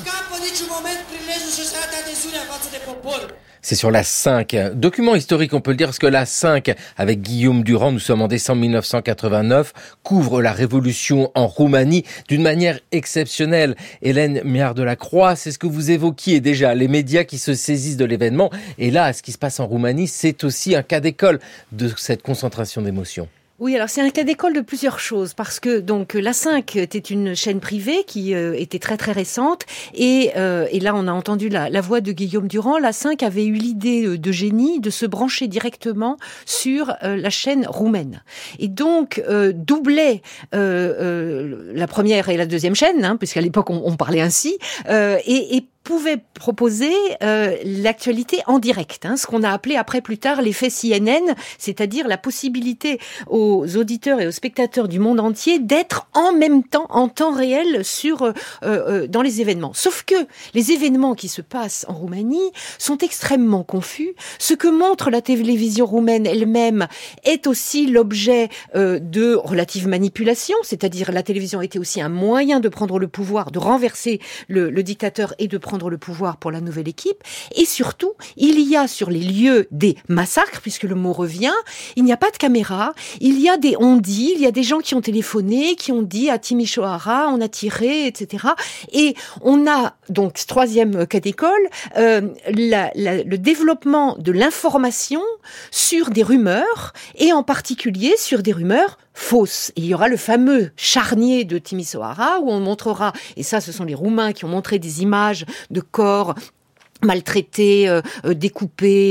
B: C'est sur la 5. Document historique, on peut le dire, parce que la 5, avec Guillaume Durand, nous sommes en décembre 1989, couvre la révolution en Roumanie d'une manière exceptionnelle. Hélène Miard-Delacroix, c'est ce que vous évoquiez déjà, les médias qui se saisissent de l'événement. Et là, ce qui se passe en Roumanie, c'est aussi un cas d'école de cette concentration d'émotions.
I: Oui, alors c'est un cas d'école de plusieurs choses, parce que donc la 5 était une chaîne privée qui était très très récente, et là on a entendu la voix de Guillaume Durand. La 5 avait eu l'idée de génie de se brancher directement sur la chaîne roumaine, et donc doublait la première et la deuxième chaîne, puisqu'à l'époque on parlait ainsi, et pouvait proposer l'actualité en direct, ce qu'on a appelé après plus tard l'effet CNN, c'est-à-dire la possibilité aux auditeurs et aux spectateurs du monde entier d'être en même temps, en temps réel, dans les événements. Sauf que les événements qui se passent en Roumanie sont extrêmement confus. Ce que montre la télévision roumaine elle-même est aussi l'objet de relatives manipulations, c'est-à-dire la télévision était aussi un moyen de prendre le pouvoir, de renverser le dictateur et de prendre le pouvoir pour la nouvelle équipe. Et surtout, il y a sur les lieux des massacres, puisque le mot revient, il n'y a pas de caméra, il y a des on-dit, il y a des gens qui ont téléphoné, qui ont dit à Timișoara, on a tiré, etc. Et on a, donc, troisième cas d'école, le développement de l'information sur des rumeurs, et en particulier sur des rumeurs fausses. Et il y aura le fameux charnier de Timișoara où on montrera, et ça ce sont les Roumains qui ont montré des images de corps maltraité, découpé,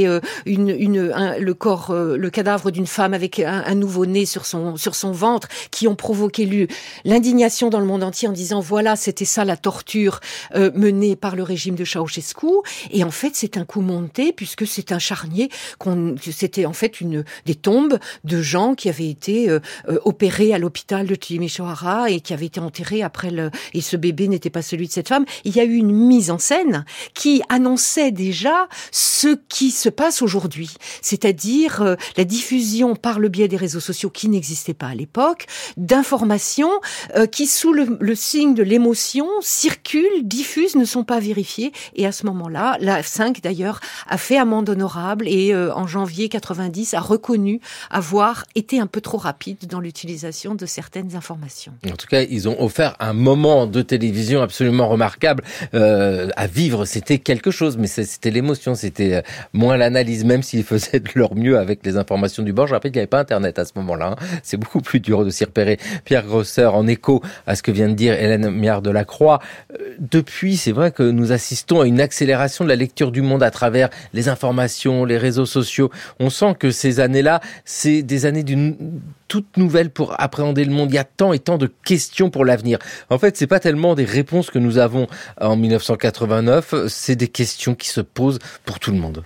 I: le cadavre d'une femme avec un nouveau-né sur son ventre, qui ont provoqué l'indignation dans le monde entier en disant voilà, c'était ça la torture menée par le régime de Ceausescu. Et en fait, c'est un coup monté puisque c'est un charnier, c'était en fait des tombes de gens qui avaient été opérés à l'hôpital de Timișoara et qui avaient été enterrés après et ce bébé n'était pas celui de cette femme. Il y a eu une mise en scène qui annonçait déjà ce qui se passe aujourd'hui, c'est-à-dire la diffusion par le biais des réseaux sociaux qui n'existaient pas à l'époque, d'informations qui, sous le signe de l'émotion, circulent, diffusent, ne sont pas vérifiées. Et à ce moment-là, la 5 d'ailleurs a fait amende honorable et en janvier 90 a reconnu avoir été un peu trop rapide dans l'utilisation de certaines informations.
B: En tout cas, ils ont offert un moment de télévision absolument remarquable à vivre. C'était quelque chose, mais c'était l'émotion, c'était moins l'analyse, même s'ils faisaient de leur mieux avec les informations du bord. Je rappelle qu'il n'y avait pas Internet à ce moment-là. C'est beaucoup plus dur de s'y repérer. Pierre Grosser, en écho à ce que vient de dire Hélène Miard-Delacroix, depuis, c'est vrai que nous assistons à une accélération de la lecture du monde à travers les informations, les réseaux sociaux. On sent que ces années-là, c'est des années d'une toute nouvelle pour appréhender le monde. Il y a tant et tant de questions pour l'avenir. En fait, c'est pas tellement des réponses que nous avons en 1989, c'est des questions qui se posent pour tout le monde.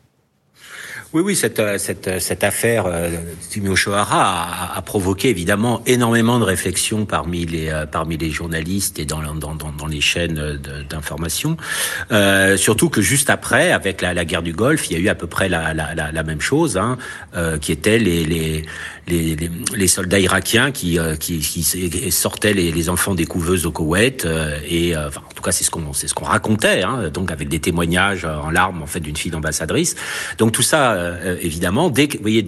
J: Oui, cette affaire Timișoara a provoqué évidemment énormément de réflexions parmi les journalistes et dans les chaînes d'information. Surtout que juste après, avec la guerre du Golfe, il y a eu à peu près la même chose, qui était les soldats irakiens qui sortaient les enfants des couveuses au Koweït et en tout cas c'est ce qu'on racontait, donc avec des témoignages en larmes en fait d'une fille d'ambassadrice. Donc tout ça évidemment dès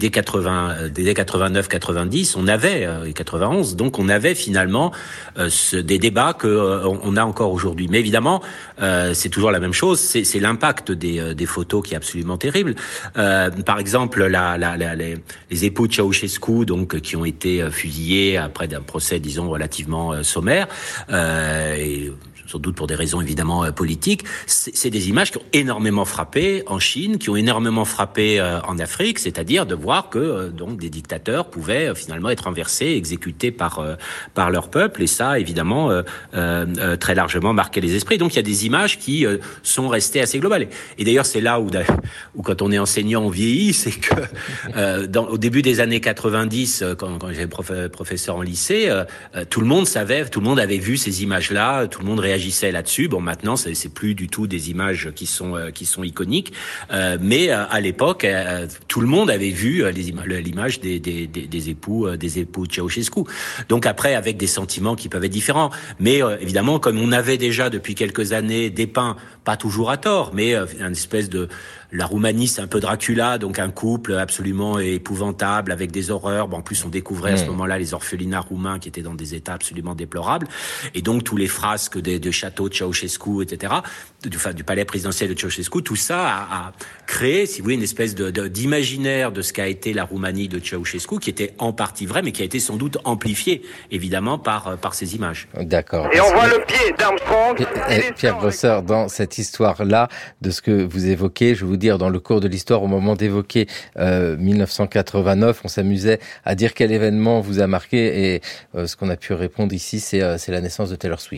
J: 89-90 on avait 91, donc on avait finalement des débats que on a encore aujourd'hui. Mais évidemment c'est toujours la même chose, c'est l'impact des photos qui est absolument terrible. Par exemple les époux de Ceausescu, donc qui ont été fusillés après d'un procès disons relativement sommaire et sans doute pour des raisons évidemment politiques, c'est des images qui ont énormément frappé en Chine, qui ont énormément frappé en Afrique, c'est-à-dire de voir que donc des dictateurs pouvaient finalement être renversés, exécutés par leur peuple, et ça évidemment très largement marqué les esprits. Donc il y a des images qui sont restées assez globales. Et d'ailleurs c'est là où quand on est enseignant on vieillit, c'est que au début des années 90, quand j'étais professeur en lycée, tout le monde avait vu ces images-là, tout le monde réagissait là-dessus. Bon, maintenant, c'est plus du tout des images qui sont iconiques, mais à l'époque, tout le monde avait vu l'image des époux de Ceausescu. Donc après, avec des sentiments qui peuvent être différents, mais évidemment, comme on avait déjà depuis quelques années dépeint, pas toujours à tort, mais une espèce de la Roumanie, c'est un peu Dracula, donc un couple absolument épouvantable avec des horreurs. Bon, en plus, on découvrait à ce moment-là les orphelinats roumains qui étaient dans des états absolument déplorables. Et donc, tous les frasques de châteaux de Ceausescu, etc., du palais présidentiel de Ceausescu, tout ça a créé, si vous voulez, une espèce d'imaginaire de ce qu'a été la Roumanie de Ceausescu, qui était en partie vrai, mais qui a été sans doute amplifié, évidemment, par ces images.
B: D'accord.
O: Et on voit le pied d'Armstrong.
B: Pierre Grosser, dans cette histoire-là, de ce que vous évoquez, je vous dire, dans le cours de l'histoire, au moment d'évoquer 1989, on s'amusait à dire quel événement vous a marqué, et ce qu'on a pu répondre ici, c'est la naissance de Taylor Swift.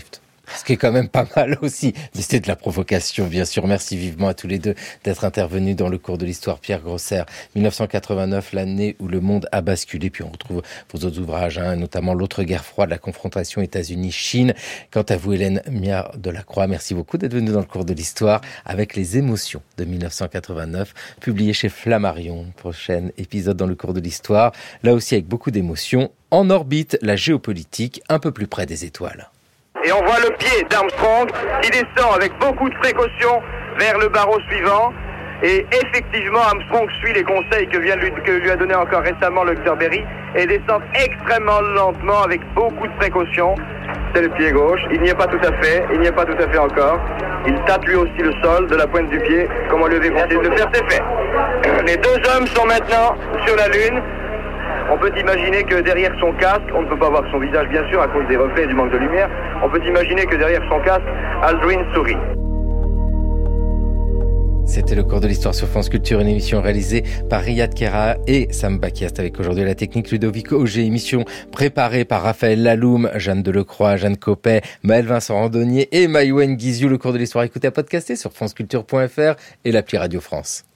B: Ce qui est quand même pas mal aussi. Mais c'était de la provocation, bien sûr. Merci vivement à tous les deux d'être intervenus dans le cours de l'histoire. Pierre Grosser, 1989, l'année où le monde a basculé. Puis on retrouve vos autres ouvrages, notamment L'autre guerre froide, la confrontation États-Unis-Chine. Quant à vous, Hélène Miard-Delacroix, merci beaucoup d'être venue dans le cours de l'histoire avec les émotions de 1989, publié chez Flammarion. Prochain épisode dans le cours de l'histoire, là aussi avec beaucoup d'émotions. En orbite, la géopolitique, un peu plus près des étoiles.
O: Et on voit le pied d'Armstrong qui descend avec beaucoup de précaution vers le barreau suivant. Et effectivement, Armstrong suit les conseils que lui a donné encore récemment le docteur Berry et descend extrêmement lentement avec beaucoup de précaution. C'est le pied gauche. Il n'y est pas tout à fait encore. Il tâte lui aussi le sol de la pointe du pied, comme on lui avait conseillé de le faire, c'est fait. Les deux hommes sont maintenant sur la Lune. On peut imaginer que derrière son casque, on ne peut pas voir son visage bien sûr à cause des reflets et du manque de lumière, on peut imaginer que derrière son casque, Aldrin sourit.
B: C'était le cours de l'histoire sur France Culture, une émission réalisée par Riyad Kera et Sam Bakiast, avec aujourd'hui la technique Ludovic Auger, émission préparée par Raphaël Laloum, Jeanne Delecroix, Jeanne Copet, Maël Vincent Randonnier et Maïwen Guiziou. Le cours de l'histoire écoutez à podcaster sur franceculture.fr et l'appli Radio France.